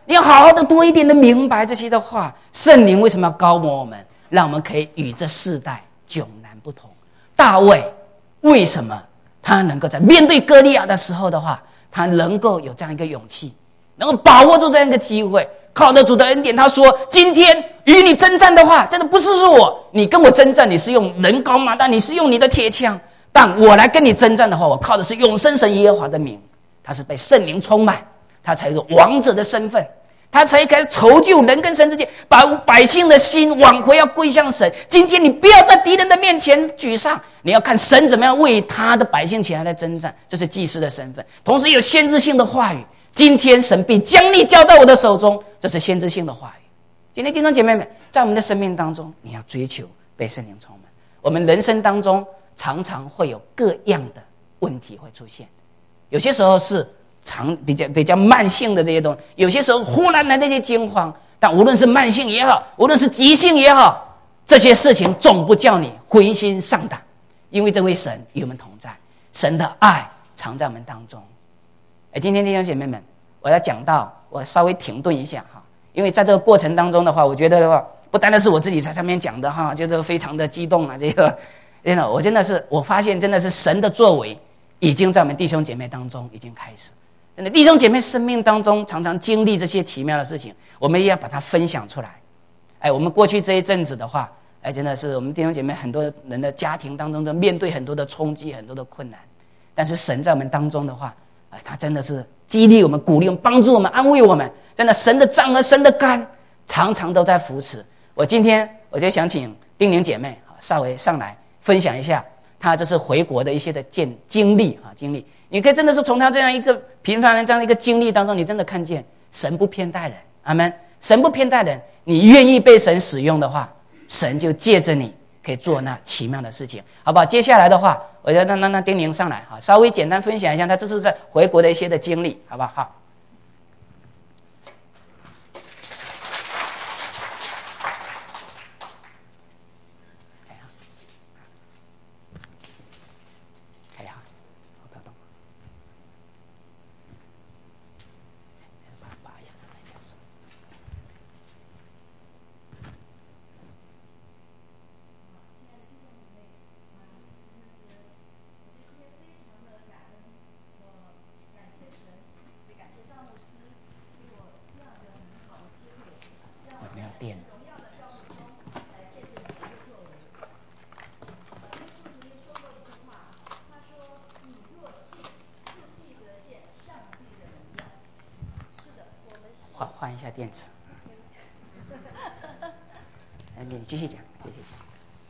你要好好的多一点的明白这些的话。圣灵为什么要膏抹我们，让我们可以与这世代迥然不同？大卫为什么他能够在面对歌利亚的时候的话，他能够有这样一个勇气，能够把握住这样一个机会，靠着主的恩典，他说：今天与你征战的话，真的不是说我，你跟我征战，你是用人高马大，你是用你的铁枪，但我来跟你征战的话，我靠的是永生神耶和华的名。他是被圣灵充满，他才有王者的身份，他才开始筹救人跟神之间，把百姓的心挽回，要归向神。今天你不要在敌人的面前沮丧，你要看神怎么样为他的百姓起来来征战，这是祭司的身份，同时有先知性的话语。今天神必将你交在我的手中，这是先知性的话语。今天弟兄姐妹们，在我们的生命当中，你要追求被圣灵充满。我们人生当中常常会有各样的问题会出现，有些时候是长比较比较慢性的这些东西，有些时候忽然来的这些惊慌。但无论是慢性也好，无论是急性也好，这些事情总不叫你灰心丧胆，因为这位神与我们同在，神的爱藏在我们当中。哎，今天弟兄姐妹们，我要讲到，我稍微停顿一下哈，因为在这个过程当中的话，我觉得的话，不单单是我自己在上面讲的哈，就是非常的激动啊，这个真的，我真的是我发现真的是神的作为已经在我们弟兄姐妹当中已经开始。真的，弟兄姐妹生命当中常常经历这些奇妙的事情，我们也要把它分享出来。哎，我们过去这一阵子的话，哎，真的是我们弟兄姐妹很多人的家庭当中都面对很多的冲击，很多的困难，但是神在我们当中的话，哎，他真的是激励我们、鼓励我们、帮助我们、安慰我们。真的，神的杖和神的竿常常都在扶持。我今天我就想请丁玲姐妹稍微上来分享一下她这次回国的一些的见经历啊，经历。你可以真的是从她这样一个平凡人这样一个经历当中，你真的看见神不偏待人，阿们。神不偏待人，你愿意被神使用的话，神就借着你可以做那奇妙的事情，好不好？接下来的话，我就让让让丁玲上来哈，稍微简单分享一下她这次在回国的一些的经历，好不好？好。换换一下电池。你继续讲，继续讲。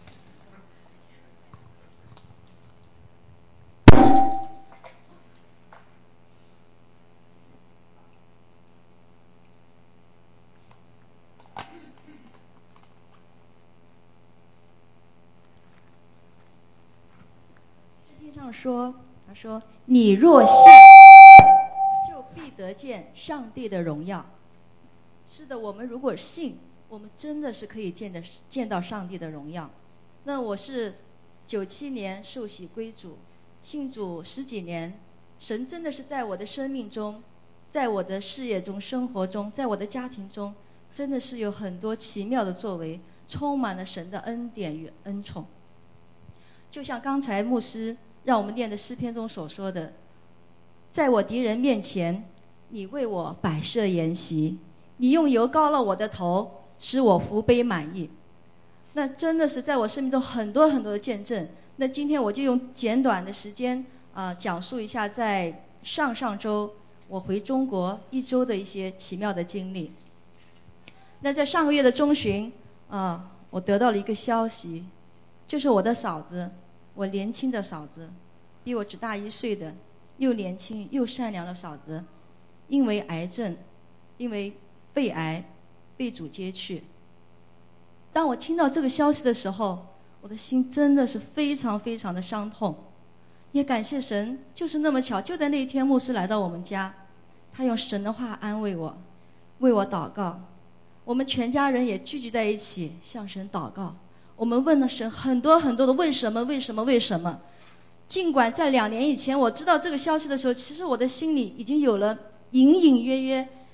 圣经上说，他说：“你若信，就必得见上帝的荣耀。”是的，我们如果信，我们真的是可以见的见到上帝的荣耀。那我是九七年受洗归主，信主十几年，神真的是在我的生命中，在我的事业中、生活中，在我的家庭中，真的是有很多奇妙的作为，充满了神的恩典与恩宠。就像刚才牧师让我们念的诗篇中所说的：“在我敌人面前，你为我摆设筵席。你用油膏了我的头，使我福杯满溢。”那真的是在我生命中很多很多的见证。那今天我就用简短的时间啊、呃，讲述一下在上上周我回中国一周的一些奇妙的经历。那在上个月的中旬啊、呃，我得到了一个消息，就是我的嫂子，我年轻的嫂子，比我只大一岁的，又年轻又善良的嫂子，因为癌症，因为肺癌被主接去。当我听到这个消息的时候，我的心真的是非常非常的伤痛。也感谢神，就是那么巧，就在那一天牧师来到我们家，他用神的话安慰我，为我祷告。我们全家人也聚集在一起向神祷告，我们问了神很多很多的为什么为什么为什么。尽管在两年以前我知道这个消息的时候，其实我的心里已经有了隐隐约约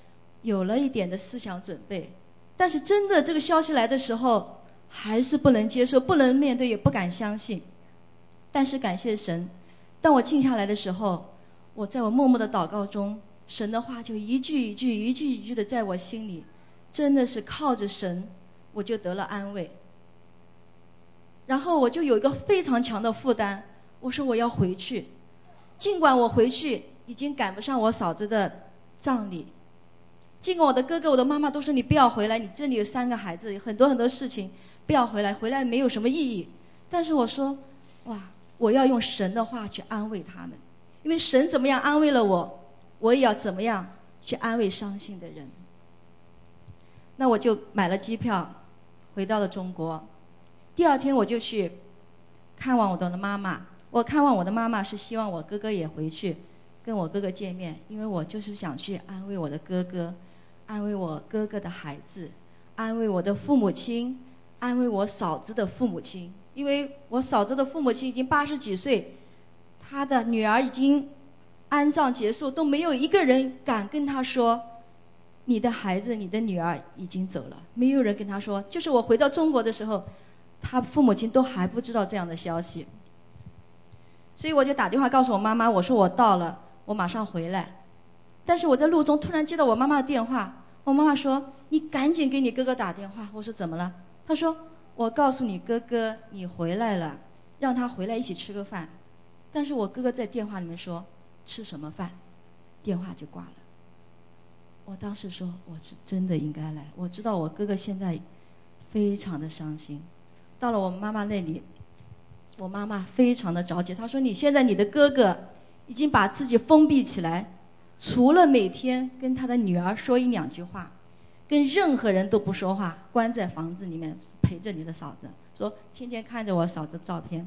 有了一点的思想准备，但是真的这个消息来的时候，还是不能接受，不能面对，也不敢相信。但是感谢神，当我静下来的时候，我在我默默的祷告中，神的话就一句一句一句一句的在我心里，真的是靠着神，我就得了安慰。然后我就有一个非常强的负担，我说我要回去，尽管我回去已经赶不上我嫂子的葬礼，尽管我的哥哥我的妈妈都说你不要回来，你这里有三个孩子，很多很多事情不要回来，回来没有什么意义。但是我说哇，我要用神的话去安慰他们，因为神怎么样安慰了我，我也要怎么样去安慰伤心的人。那我就买了机票回到了中国，第二天我就去看望我的妈妈。我看望我的妈妈是希望我哥哥也回去跟我哥哥见面，因为我就是想去安慰我的哥哥，安慰我哥哥的孩子，安慰我的父母亲，安慰我嫂子的父母亲。因为我嫂子的父母亲已经八十几岁，她的女儿已经安葬结束，都没有一个人敢跟她说你的孩子你的女儿已经走了，没有人跟她说。就是我回到中国的时候，她父母亲都还不知道这样的消息。所以我就打电话告诉我妈妈，我说我到了，我马上回来。但是我在路中突然接到我妈妈的电话，我妈妈说你赶紧给你哥哥打电话。我说怎么了？她说我告诉你哥哥你回来了，让他回来一起吃个饭。但是我哥哥在电话里面说吃什么饭，电话就挂了。我当时说我是真的应该来，我知道我哥哥现在非常的伤心。到了我妈妈那里，我妈妈非常的着急，她说你现在你的哥哥已经把自己封闭起来，除了每天跟他的女儿说一两句话，跟任何人都不说话，关在房子里面陪着你的嫂子，说天天看着我嫂子的照片。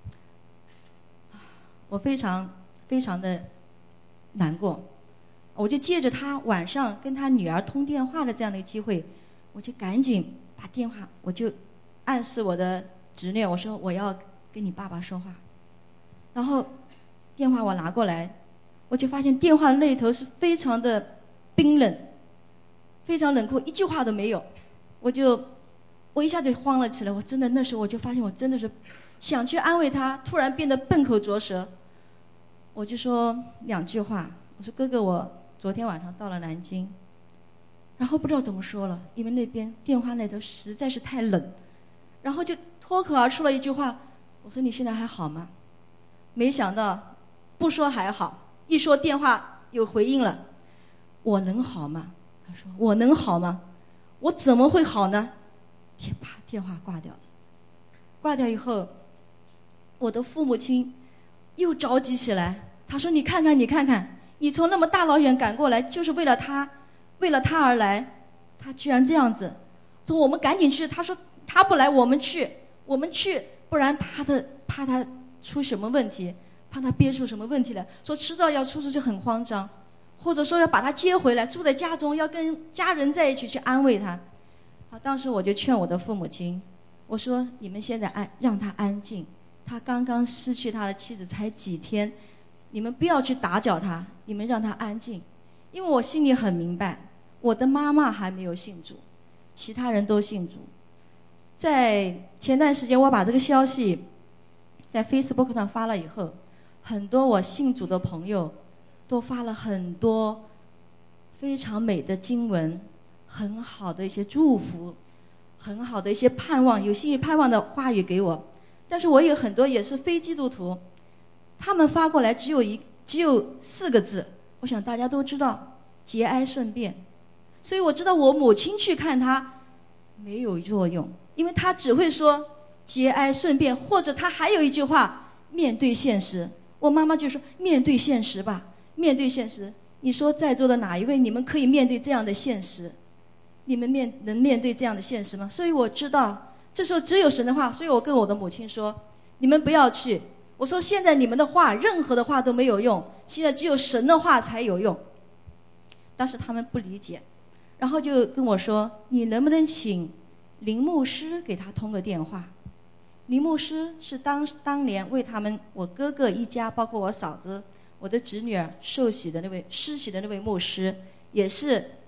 我非常非常的难过，我就借着他晚上跟他女儿通电话的这样的一个机会，我就赶紧把电话，我就暗示我的侄女，我说我要跟你爸爸说话。然后电话我拿过来，我就发现电话那头是非常的冰冷，非常冷酷，一句话都没有。我就我一下就慌了起来，我真的那时候我就发现我真的是想去安慰他，突然变得笨口拙舌。我就说两句话，我说哥哥，我昨天晚上到了南京，然后不知道怎么说了，因为那边电话那头实在是太冷，然后就脱口而出了一句话，我说你现在还好吗？没想到不说还好，一说电话有回应了，我能好吗？他说我能好吗？我怎么会好呢？啪，电话挂掉了。挂掉以后，我的父母亲又着急起来，他说你看看你看看，你从那么大老远赶过来就是为了他，为了他而来，他居然这样子。说我们赶紧去，他说他不来我们去，我们去，不然他的怕他出什么问题，怕他憋出什么问题来，说迟早要出事就很慌张，或者说要把他接回来，住在家中，要跟家人在一起去安慰他。好，当时我就劝我的父母亲，我说你们现在安让他安静，他刚刚失去他的妻子才几天，你们不要去打搅他，你们让他安静。因为我心里很明白，我的妈妈还没有信主，其他人都信主。在前段时间我把这个消息在 Facebook 上发了以后，很多我信主的朋友都发了很多非常美的经文，很好的一些祝福，很好的一些盼望，有信心盼望的话语给我。但是我有很多也是非基督徒，他们发过来只有一只有四个字，我想大家都知道，节哀顺变。所以我知道我母亲去看他没有作用，因为他只会说节哀顺变，或者他还有一句话，面对现实。我妈妈就说面对现实吧，面对现实。你说在座的哪一位你们可以面对这样的现实？你们面能面对这样的现实吗？所以我知道这时候只有神的话，所以我跟我的母亲说，你们不要去。我说现在你们的话任何的话都没有用，现在只有神的话才有用。当时他们不理解，然后就跟我说，你能不能请林牧师给他通个电话？林牧师是当当年为他们我哥哥一家，包括我嫂子我的侄女儿受洗的那位施洗的那位牧师，也是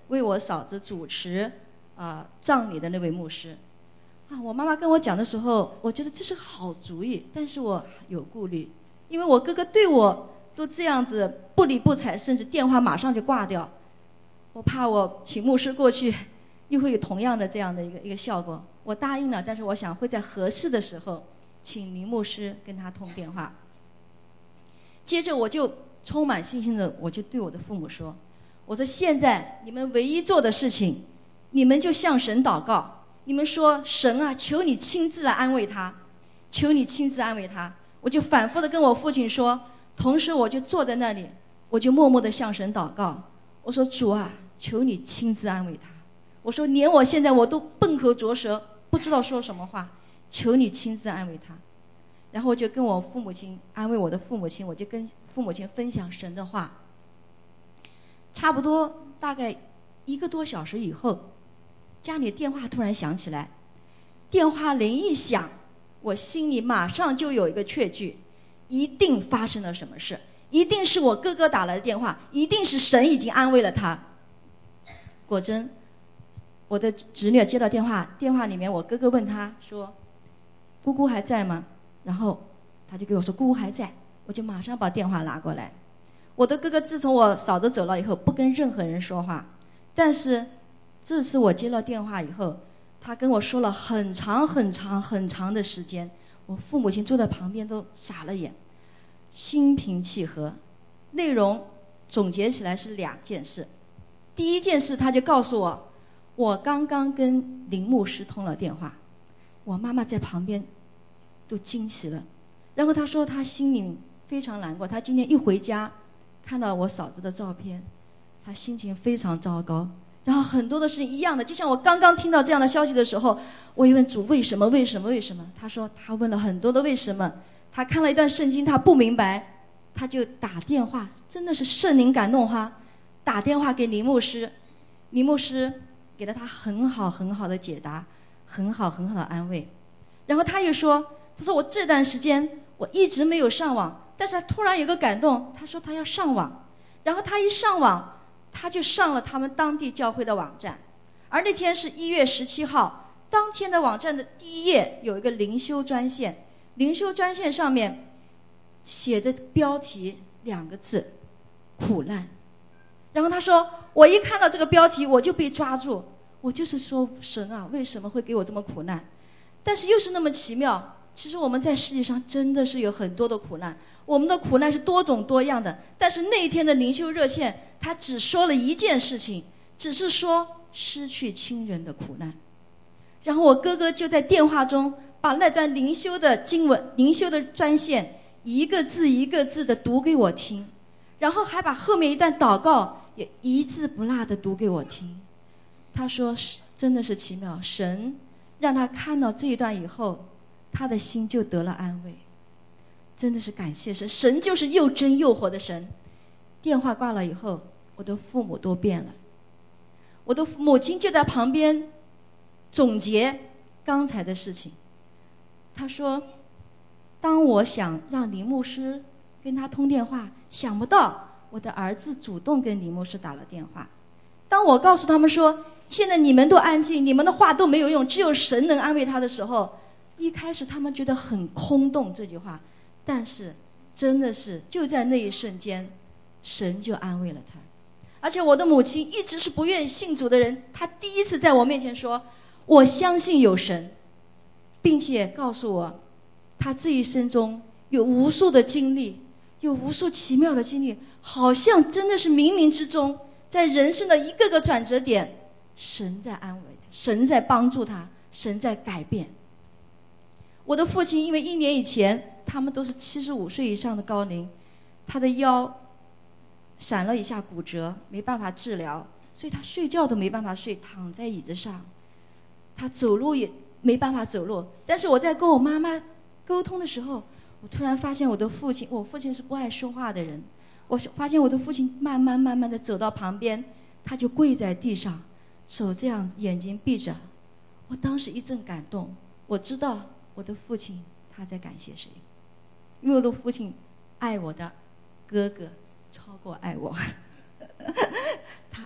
为我嫂子主持啊、呃、葬礼的那位牧师。啊，我妈妈跟我讲的时候，我觉得这是好主意，但是我有顾虑，因为我哥哥对我都这样子不理不睬，甚至电话马上就挂掉，我怕我请牧师过去又会有同样的这样的一个一个效果。我答应了，但是我想会在合适的时候请林牧师跟他通电话。接着我就充满信心的，我就对我的父母说，我说现在你们唯一做的事情，你们就向神祷告，你们说神啊，求你亲自来安慰他，求你亲自安慰他。我就反复的跟我父亲说，同时我就坐在那里，我就默默的向神祷告，我说主啊，求你亲自安慰他。我说连我现在我都笨口拙舌，不知道说什么话，求你亲自安慰他。然后我就跟我父母亲安慰我的父母亲，我就跟父母亲分享神的话。差不多大概一个多小时以后，家里电话突然响起来，电话铃一响，我心里马上就有一个确据，一定发生了什么事，一定是我哥哥打来的电话，一定是神已经安慰了他。果真，我的侄女接到电话，电话里面我哥哥问他说：“姑姑还在吗？”然后他就跟我说：“姑姑还在。”我就马上把电话拿过来。我的哥哥自从我嫂子走了以后，不跟任何人说话，但是这次我接了电话以后，他跟我说了很长很长很长的时间，我父母亲坐在旁边都傻了眼，心平气和。内容总结起来是两件事。第一件事，他就告诉我，我刚刚跟林牧师通了电话，我妈妈在旁边都惊奇了。然后他说他心里非常难过，他今天一回家看到我嫂子的照片，他心情非常糟糕。然后很多的事情一样的，就像我刚刚听到这样的消息的时候，我也问主为什么为什么为什么。他说他问了很多的为什么，他看了一段圣经，他不明白，他就打电话，真的是圣灵感动他，打电话给林牧师，林牧师给了他很好很好的解答，很好很好的安慰。然后他又说，他说我这段时间我一直没有上网，但是他突然有个感动，他说他要上网，然后他一上网，他就上了他们当地教会的网站。而那天是一月十七号，当天的网站的第一页有一个灵修专线，灵修专线上面写的标题两个字，苦难。然后他说我一看到这个标题我就被抓住，我就是说神啊，为什么会给我这么苦难？但是又是那么奇妙，其实我们在世界上真的是有很多的苦难，我们的苦难是多种多样的。但是那一天的灵修热线，他只说了一件事情，只是说失去亲人的苦难。然后我哥哥就在电话中把那段灵修的经文、灵修的专线一个字一个字的读给我听，然后还把后面一段祷告也一字不落的读给我听。他说真的是奇妙，神让他看到这一段以后，他的心就得了安慰。真的是感谢神，神就是又真又活的神。电话挂了以后，我的父母都变了，我的母亲就在旁边总结刚才的事情。他说当我想让林牧师跟他通电话，想不到我的儿子主动跟林牧师打了电话。当我告诉他们说现在你们都安静，你们的话都没有用，只有神能安慰他的时候，一开始他们觉得很空洞这句话，但是真的是就在那一瞬间，神就安慰了他。而且我的母亲一直是不愿意信主的人，她第一次在我面前说我相信有神，并且告诉我她这一生中有无数的经历，有无数奇妙的经历，好像真的是冥冥之中在人生的一个个转折点，神在安慰他，神在帮助他，神在改变。我的父亲因为一年以前他们都是七十五岁以上的高龄，他的腰闪了一下骨折，没办法治疗，所以他睡觉都没办法睡，躺在椅子上，他走路也没办法走路。但是我在跟我妈妈沟通的时候，我突然发现我的父亲，我父亲是不爱说话的人，我发现我的父亲慢慢慢慢的走到旁边，他就跪在地上，手这样眼睛闭着。我当时一阵感动，我知道我的父亲他在感谢谁，因为我的父亲爱我的哥哥超过爱我他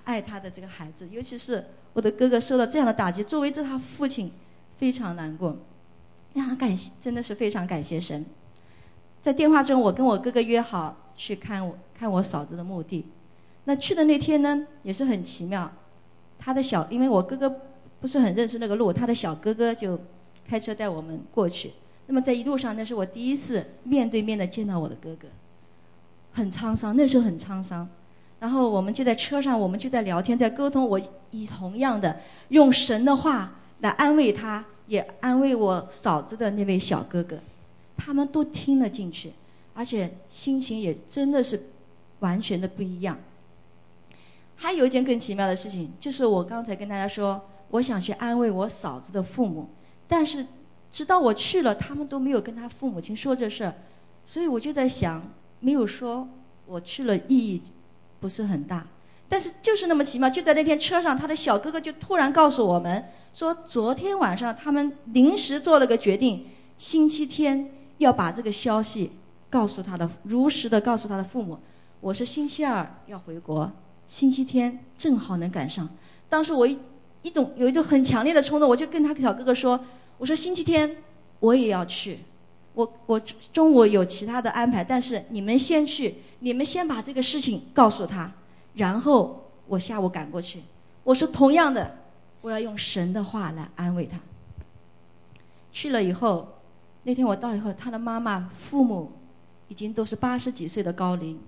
爱他的这个孩子，尤其是我的哥哥受到这样的打击，作为这他父亲非常难过，非常感谢，真的是非常感谢神。在电话中，我跟我哥哥约好去看我看我嫂子的墓地。那去的那天呢，也是很奇妙。他的小，因为我哥哥不是很认识那个路，他的小哥哥就开车带我们过去。那么在一路上，那是我第一次面对面的见到我的哥哥，很沧桑，那时候很沧桑。然后我们就在车上，我们就在聊天，在沟通。我以同样的用神的话来安慰他，也安慰我嫂子的那位小哥哥，他们都听了进去，而且心情也真的是完全的不一样。还有一件更奇妙的事情，就是我刚才跟大家说，我想去安慰我嫂子的父母，但是直到我去了，他们都没有跟他父母亲说这事儿，所以我就在想，没有说，我去了意义不是很大。但是就是那么奇妙，就在那天车上，他的小哥哥就突然告诉我们说，昨天晚上他们临时做了个决定，星期天要把这个消息告诉他的，如实的告诉他的父母。我是星期二要回国，星期天正好能赶上。当时我一一种有一种很强烈的冲动，我就跟他小哥哥说，我说星期天我也要去，我我中午有其他的安排，但是你们先去，你们先把这个事情告诉他，然后我下午赶过去。我说同样的，我要用神的话来安慰他。去了以后，那天我到以后，他的妈妈父母已经都是八十几岁的高龄，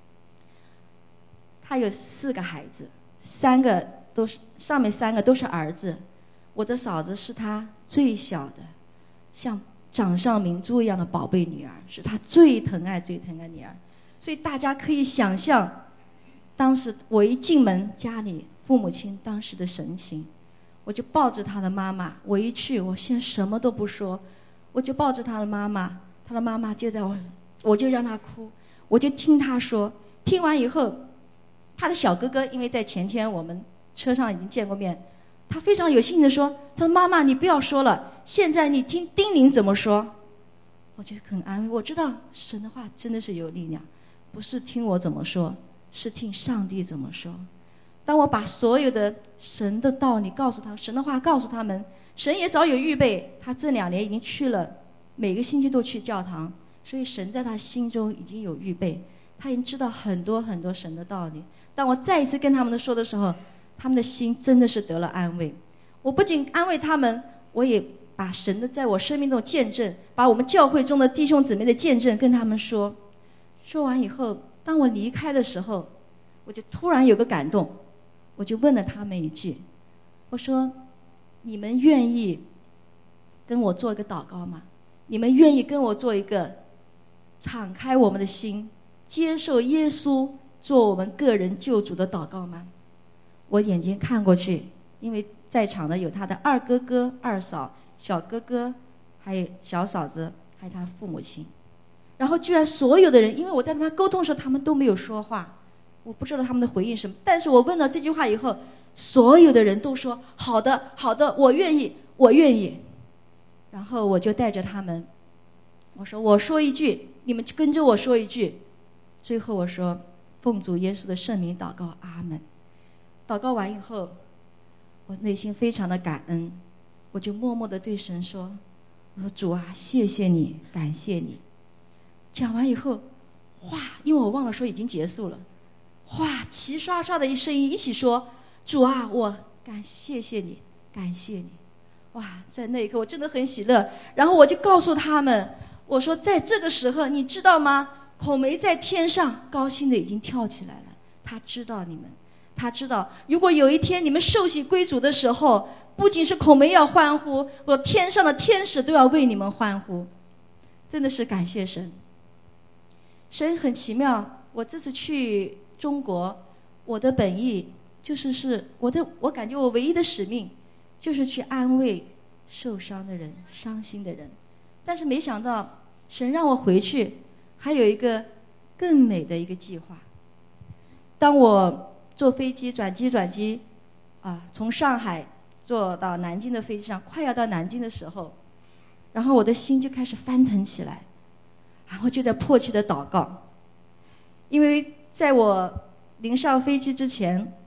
他有四个孩子，三个都是上面三个都是儿子，我的嫂子是他最小的，像掌上明珠一样的宝贝女儿，是他最疼爱最疼爱女儿。所以大家可以想象，当时我一进门，家里父母亲当时的神情，我就抱着他的妈妈，我一去，我先什么都不说，我就抱着他的妈妈，他的妈妈就在我，我就让他哭，我就听他说，听完以后，他的小哥哥因为在前天我们车上已经见过面，他非常有信心的说，他说妈妈你不要说了，现在你听丁玲怎么说。我就很安慰，我知道神的话真的是有力量，不是听我怎么说，是听上帝怎么说。当我把所有的神的道理告诉他，神的话告诉他们，神也早有预备，他这两年已经去了，每个星期都去教堂，所以神在他心中已经有预备，他已经知道很多很多神的道理。当我再一次跟他们说的时候，他们的心真的是得了安慰。我不仅安慰他们，我也把神的在我生命中的见证，把我们教会中的弟兄姊妹的见证跟他们说。说完以后，当我离开的时候，我就突然有个感动，我就问了他们一句，我说你们愿意跟我做一个祷告吗？你们愿意跟我做一个敞开我们的心，接受耶稣做我们个人救主的祷告吗？我眼睛看过去，因为在场的有他的二哥哥、二嫂、小哥哥，还有小嫂子，还有他父母亲。然后居然所有的人，因为我在跟他沟通的时候，他们都没有说话，我不知道他们的回应什么。但是我问了这句话以后，所有的人都说好的好的，我愿意我愿意。然后我就带着他们，我说我说一句，你们跟着我说一句。最后我说奉主耶稣的圣名祷告，阿门。祷告完以后，我内心非常的感恩，我就默默地对神说，我说主啊，谢谢你，感谢你。讲完以后，哗，因为我忘了说已经结束了，哗，齐刷刷的一声音一起说，主啊，我感谢谢你，感谢你。哇，在那一刻我真的很喜乐。然后我就告诉他们，我说在这个时候你知道吗，孔梅在天上高兴的已经跳起来了，他知道你们，他知道如果有一天你们受洗归主的时候，不仅是孔梅要欢呼，我天上的天使都要为你们欢呼。真的是感谢神。神很奇妙，我这次去中国，我的本意就是是我的，我感觉我唯一的使命就是去安慰受伤的人、伤心的人。但是没想到神让我回去还有一个更美的一个计划。当我坐飞机转机转机啊，从上海坐到南京的飞机上，快要到南京的时候，然后我的心就开始翻腾起来，然后就在迫切的祷告。因为在我临上飞机之前，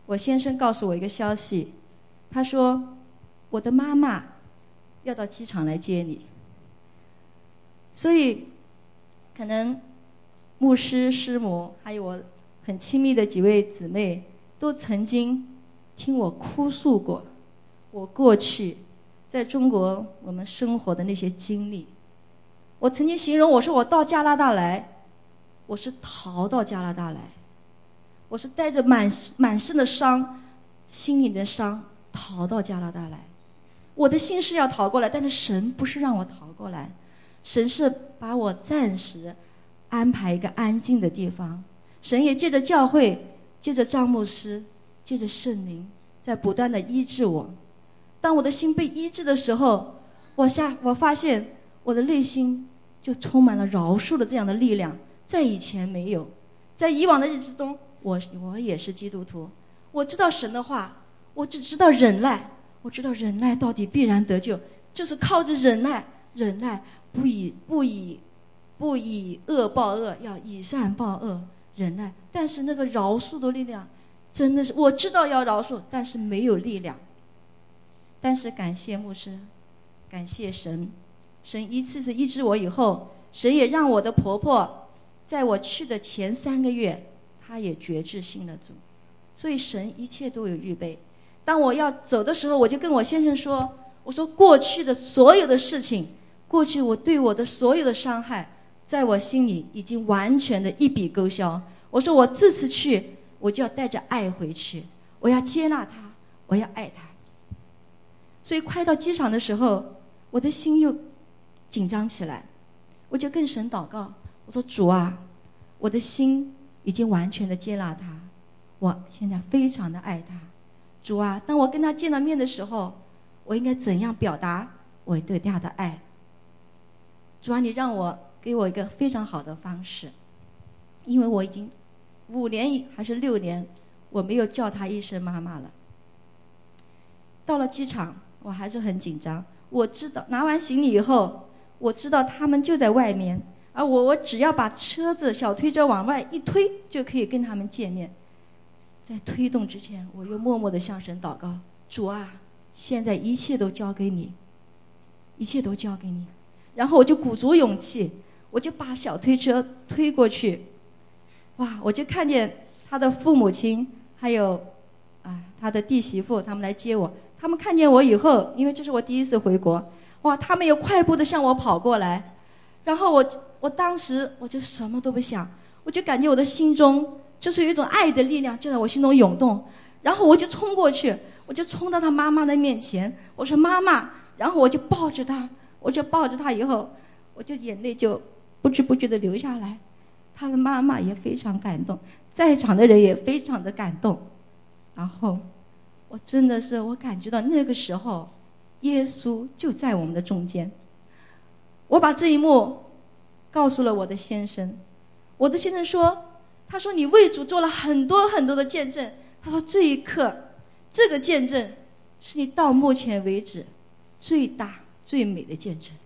我先生告诉我一个消息，他说我的妈妈要到机场来接你。所以可能牧师师母还有我很亲密的几位姊妹都曾经听我哭诉过我过去在中国我们生活的那些经历。我曾经形容我说我到加拿大来，我是逃到加拿大来，我是带着满满身的伤，心里的伤逃到加拿大来。我的心是要逃过来，但是神不是让我逃过来，神是把我暂时安排一个安静的地方。神也借着教会，借着张牧师，借着圣灵，在不断的医治我。当我的心被医治的时候，我下我发现我的内心就充满了饶恕的这样的力量，在以前没有。在以往的日子中，我我也是基督徒，我知道神的话，我只知道忍耐，我知道忍耐到底必然得救，就是靠着忍耐，忍耐不以不以不以恶报恶，要以善报恶，忍耐。但是那个饶恕的力量，真的是我知道要饶恕，但是没有力量。但是感谢牧师，感谢神，神一次次医治我以后，神也让我的婆婆在我去的前三个月，她也决志信了主。所以神一切都有预备。当我要走的时候，我就跟我先生说，我说过去的所有的事情，过去我对我的所有的伤害，在我心里已经完全的一笔勾销。我说我这次去，我就要带着爱回去，我要接纳他，我要爱他。所以快到机场的时候，我的心又紧张起来，我就跟神祷告，我说主啊，我的心已经完全的接纳他，我现在非常的爱他。主啊，当我跟他见了面的时候，我应该怎样表达我对他的爱？主啊，你让我给我一个非常好的方式，因为我已经五年还是六年，我没有叫他一声妈妈了。到了机场，我还是很紧张。我知道拿完行李以后，我知道他们就在外面，而我我只要把车子小推车往外一推，就可以跟他们见面。在推动之前，我又默默地向神祷告，主啊，现在一切都交给你，一切都交给你。然后我就鼓足勇气，我就把小推车推过去。哇，我就看见他的父母亲还有啊他的弟媳妇他们来接我。他们看见我以后，因为这是我第一次回国，哇，他们也快步地向我跑过来。然后我我当时我就什么都不想，我就感觉我的心中就是有一种爱的力量就在我心中涌动。然后我就冲过去，我就冲到他妈妈的面前，我说妈妈，然后我就抱着他，我就抱着他以后，我就眼泪就不知不觉地流下来。他的妈妈也非常感动，在场的人也非常的感动。然后我真的是我感觉到那个时候耶稣就在我们的中间。我把这一幕告诉了我的先生，我的先生说，他说你为主做了很多很多的见证，他说这一刻这个见证是你到目前为止最大最美的见证。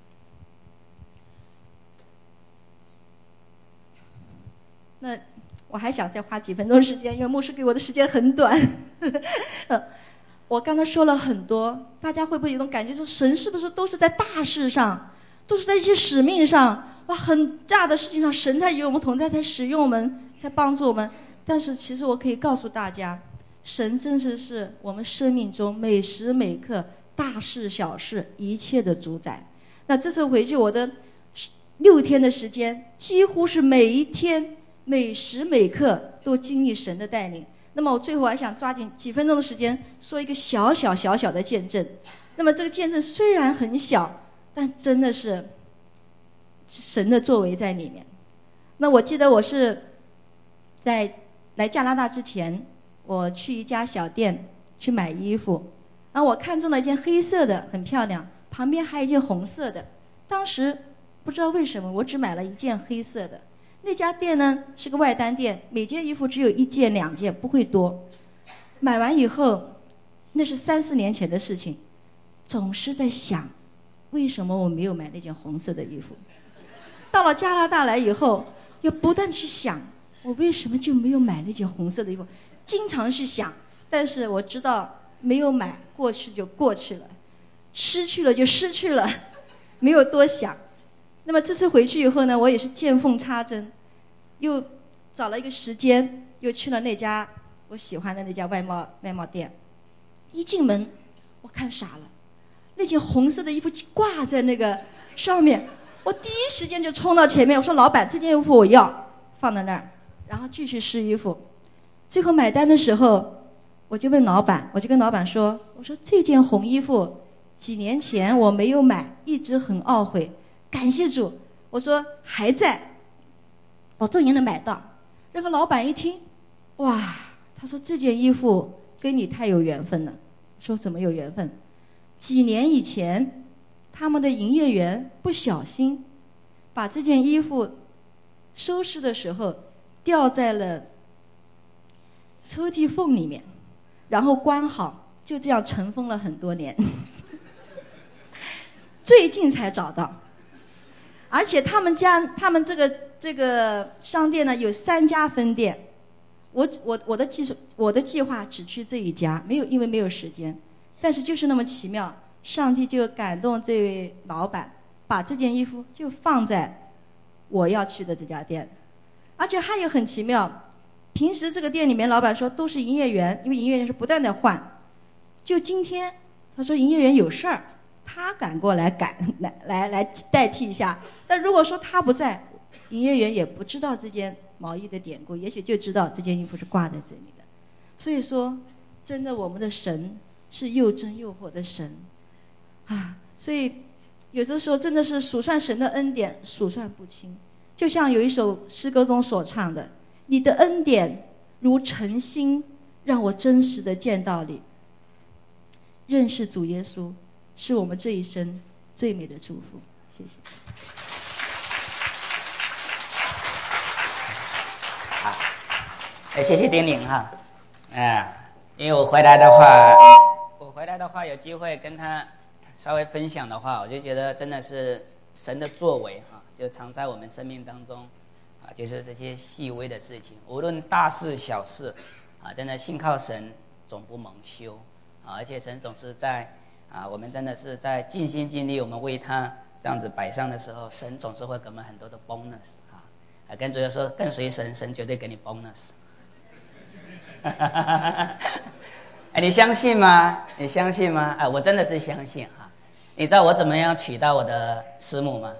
那我还想再花几分钟时间，因为牧师给我的时间很短。我刚才说了很多，大家会不会有种感觉，说神是不是都是在大事上，都是在一些使命上，哇，很大的事情上，神才与我们同在，才使用我们，才帮助我们。但是其实我可以告诉大家，神真是是我们生命中每时每刻大事小事一切的主宰。那这次回去我的六天的时间，几乎是每一天每时每刻都经历神的带领。那么我最后还想抓紧几分钟的时间说一个小小小小的见证。那么这个见证虽然很小，但真的是神的作为在里面。那我记得我是在来加拿大之前，我去一家小店去买衣服，然后我看中了一件黑色的很漂亮，旁边还有一件红色的。当时不知道为什么我只买了一件黑色的。那家店呢是个外单店，每件衣服只有一件两件，不会多。买完以后，那是三四年前的事情，总是在想为什么我没有买那件红色的衣服。到了加拿大来以后，又不断去想我为什么就没有买那件红色的衣服。 经常去想，但是我知道没有买，过去就过去了，失去了就失去了，没有多想。那么这次回去以后呢，我也是见缝插针，又找了一个时间，又去了那家我喜欢的那家外贸外贸店。一进门，我看傻了，那件红色的衣服挂在那个上面，我第一时间就冲到前面，我说老板，这件衣服我要，放在那儿，然后继续试衣服。最后买单的时候，我就问老板，我就跟老板说，我说这件红衣服几年前我没有买，一直很懊悔，感谢主，我说还在，我终于能买到。那个老板一听，哇，他说这件衣服跟你太有缘分了。说怎么有缘分？几年以前他们的营业员不小心把这件衣服收拾的时候掉在了抽屉缝里面，然后关好，就这样尘封了很多年最近才找到。而且他们家他们这个这个商店呢有三家分店，我我我的计我的计划只去这一家，没有，因为没有时间。但是就是那么奇妙，上帝就感动这位老板，把这件衣服就放在我要去的这家店。而且他也很奇妙，平时这个店里面老板说都是营业员，因为营业员是不断的换。就今天他说营业员有事儿，他赶过来赶来来来代替一下。但如果说他不在，营业员也不知道这件毛衣的典故，也许就知道这件衣服是挂在这里的。所以说真的我们的神是又真又活的神啊！所以有的时候真的是数算神的恩典数算不清，就像有一首诗歌中所唱的，你的恩典如晨星，让我真实的见到你。认识主耶稣是我们这一生最美的祝福。谢谢。 好，哎，谢谢丁玲哈，啊，因为我回来的话，我回来的话有机会跟他稍微分享的话，我就觉得真的是神的作为哈，就藏在我们生命当中，啊，就是这些细微的事情，无论大事小事，啊，真的信靠神总不蒙羞，啊，而且神总是在啊，我们真的是在尽心尽力，我们为他这样子摆上的时候，神总是会给我们很多的 bonus 啊，啊，跟主耶稣说跟随神，神绝对给你 bonus。哎，你相信吗？你相信吗？哎，我真的是相信哈。你知道我怎么样娶到我的师母吗？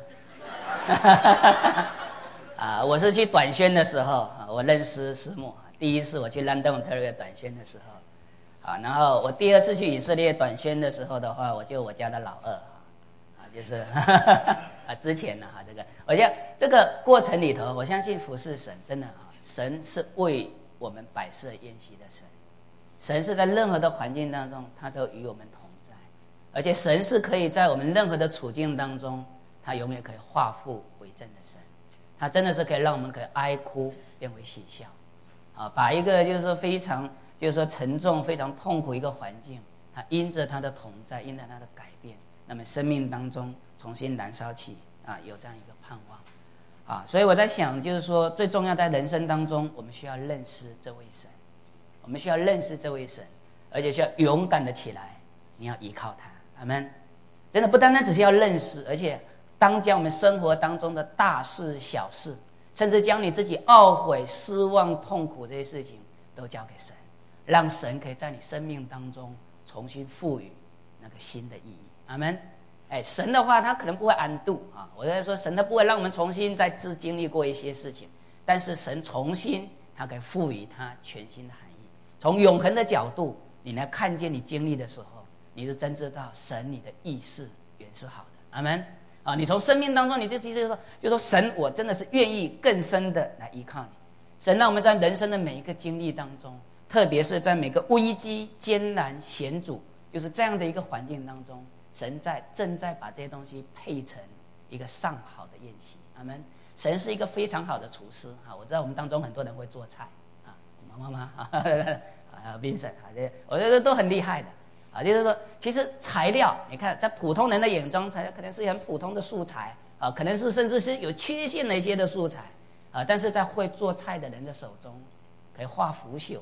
啊，我是去短宣的时候啊，我认识师母。第一次我去 London Ontario 短宣的时候，啊，然后我第二次去以色列短宣的时候的话，我就我家的老二啊，就是啊之前呢哈，这个我觉得这个过程里头，我相信服侍神真的啊，神是为我们摆设宴席的神。神是在任何的环境当中，他都与我们同在，而且神是可以在我们任何的处境当中，他永远可以化腐为真的神。他真的是可以让我们可以哀哭变为喜笑，啊，把一个就是说非常就是说沉重、非常痛苦一个环境，他因着他的同在，因着他的改变，那么生命当中重新燃烧起啊，有这样一个盼望，啊，所以我在想，就是说最重要在人生当中，我们需要认识这位神。我们需要认识这位神，而且需要勇敢的起来，你要依靠他。阿们。真的不单单只是要认识，而且当将我们生活当中的大事小事，甚至将你自己懊悔、失望、痛苦这些事情都交给神，让神可以在你生命当中重新赋予那个新的意义。阿们。哎，神的话他可能不会undo啊，我在说神他不会让我们重新再次经历过一些事情，但是神重新他可以赋予他全新的含义。从永恒的角度，你来看见你经历的时候，你就真知道神你的意思原是好的。阿们。啊，你从生命当中你就记得说，就说神，我真的是愿意更深的来依靠你。神让我们在人生的每一个经历当中，特别是在每个危机、艰难、险阻，就是这样的一个环境当中，神在正在把这些东西配成一个上好的宴席。阿们。神是一个非常好的厨师啊，我知道我们当中很多人会做菜。妈妈啊，啊 ，Vincent 啊，这我觉得都很厉害的啊。就是说，其实材料，你看，在普通人的眼中，材料可能是很普通的素材啊，可能是甚至是有缺陷的一些的素材啊，但是在会做菜的人的手中，可以化腐朽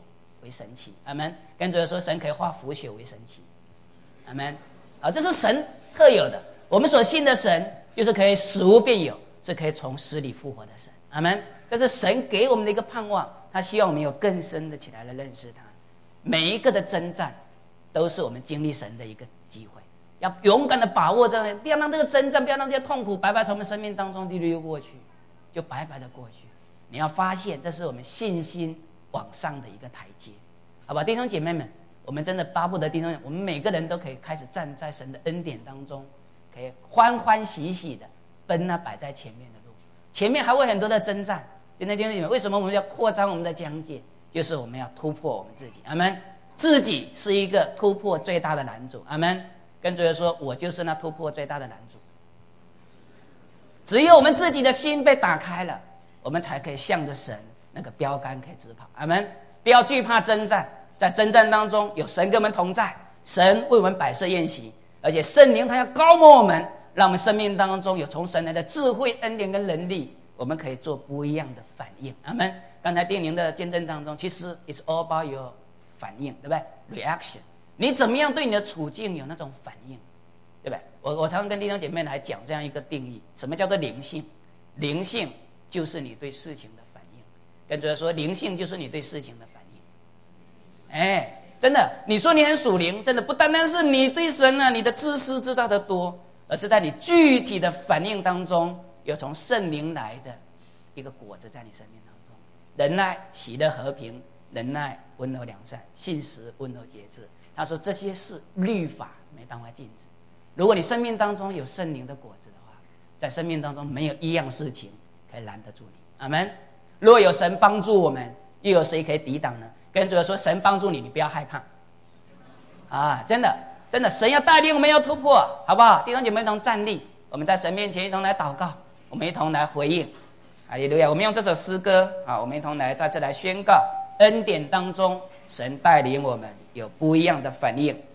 为神奇，阿们。跟主说，神可以化腐朽为神奇，阿们。啊，这是神特有的。我们所信的神就是可以使无变有，是可以从死里复活的神，阿们。这是神给我们的一个盼望，他希望我们有更深的起来来认识他。每一个的征战都是我们经历神的一个机会，要勇敢的把握这样，不要让这个征战，不要让这些痛苦白白从我们生命当中地溜过去，就白白的过去。你要发现，这是我们信心往上的一个台阶，好吧，弟兄姐妹们，我们真的巴不得弟兄，我们每个人都可以开始站在神的恩典当中，可以欢欢喜喜的奔那摆在前面的路，前面还会很多的征战。今天弟兄姐妹，为什么我们要扩张我们的疆界？就是我们要突破我们自己，阿们。自己是一个突破最大的拦阻，阿们。跟主耶稣说，我就是那突破最大的拦阻。只有我们自己的心被打开了，我们才可以向着神那个标杆可以直跑，阿们。不要惧怕征战，在征战当中有神跟我们同在，神为我们摆设宴席，而且圣灵他要膏抹我们，让我们生命当中有从神来的智慧、恩典跟能力，我们可以做不一样的反应，阿们。刚才电灵的见证当中，其实 it's all about your 反应，对不对 ？reaction， 你怎么样对你的处境有那种反应，对不对？我我常常跟弟兄姐妹来讲这样一个定义：什么叫做灵性？灵性就是你对事情的反应。跟主说，灵性就是你对事情的反应。哎，真的，你说你很属灵，真的不单单是你对神啊，你的知识知道的多，而是在你具体的反应当中，有从圣灵来的一个果子在你生命当中，仁爱、喜乐、和平。仁爱、温柔、良善、信实、温柔、节制。他说这些是律法没办法禁止。如果你生命当中有圣灵的果子的话，在生命当中没有一样事情可以拦得住你，阿们。如果有神帮助我们，又有谁可以抵挡呢？跟主说，神帮助你，你不要害怕啊！真的，真的，神要带领我们，要突破，好不好？弟兄姐妹一同站立，我们在神面前一同来祷告，我们一同来回应。哈利路亚！我们用这首诗歌啊，我们一同来再次来宣告。恩典当中，神带领我们有不一样的反应。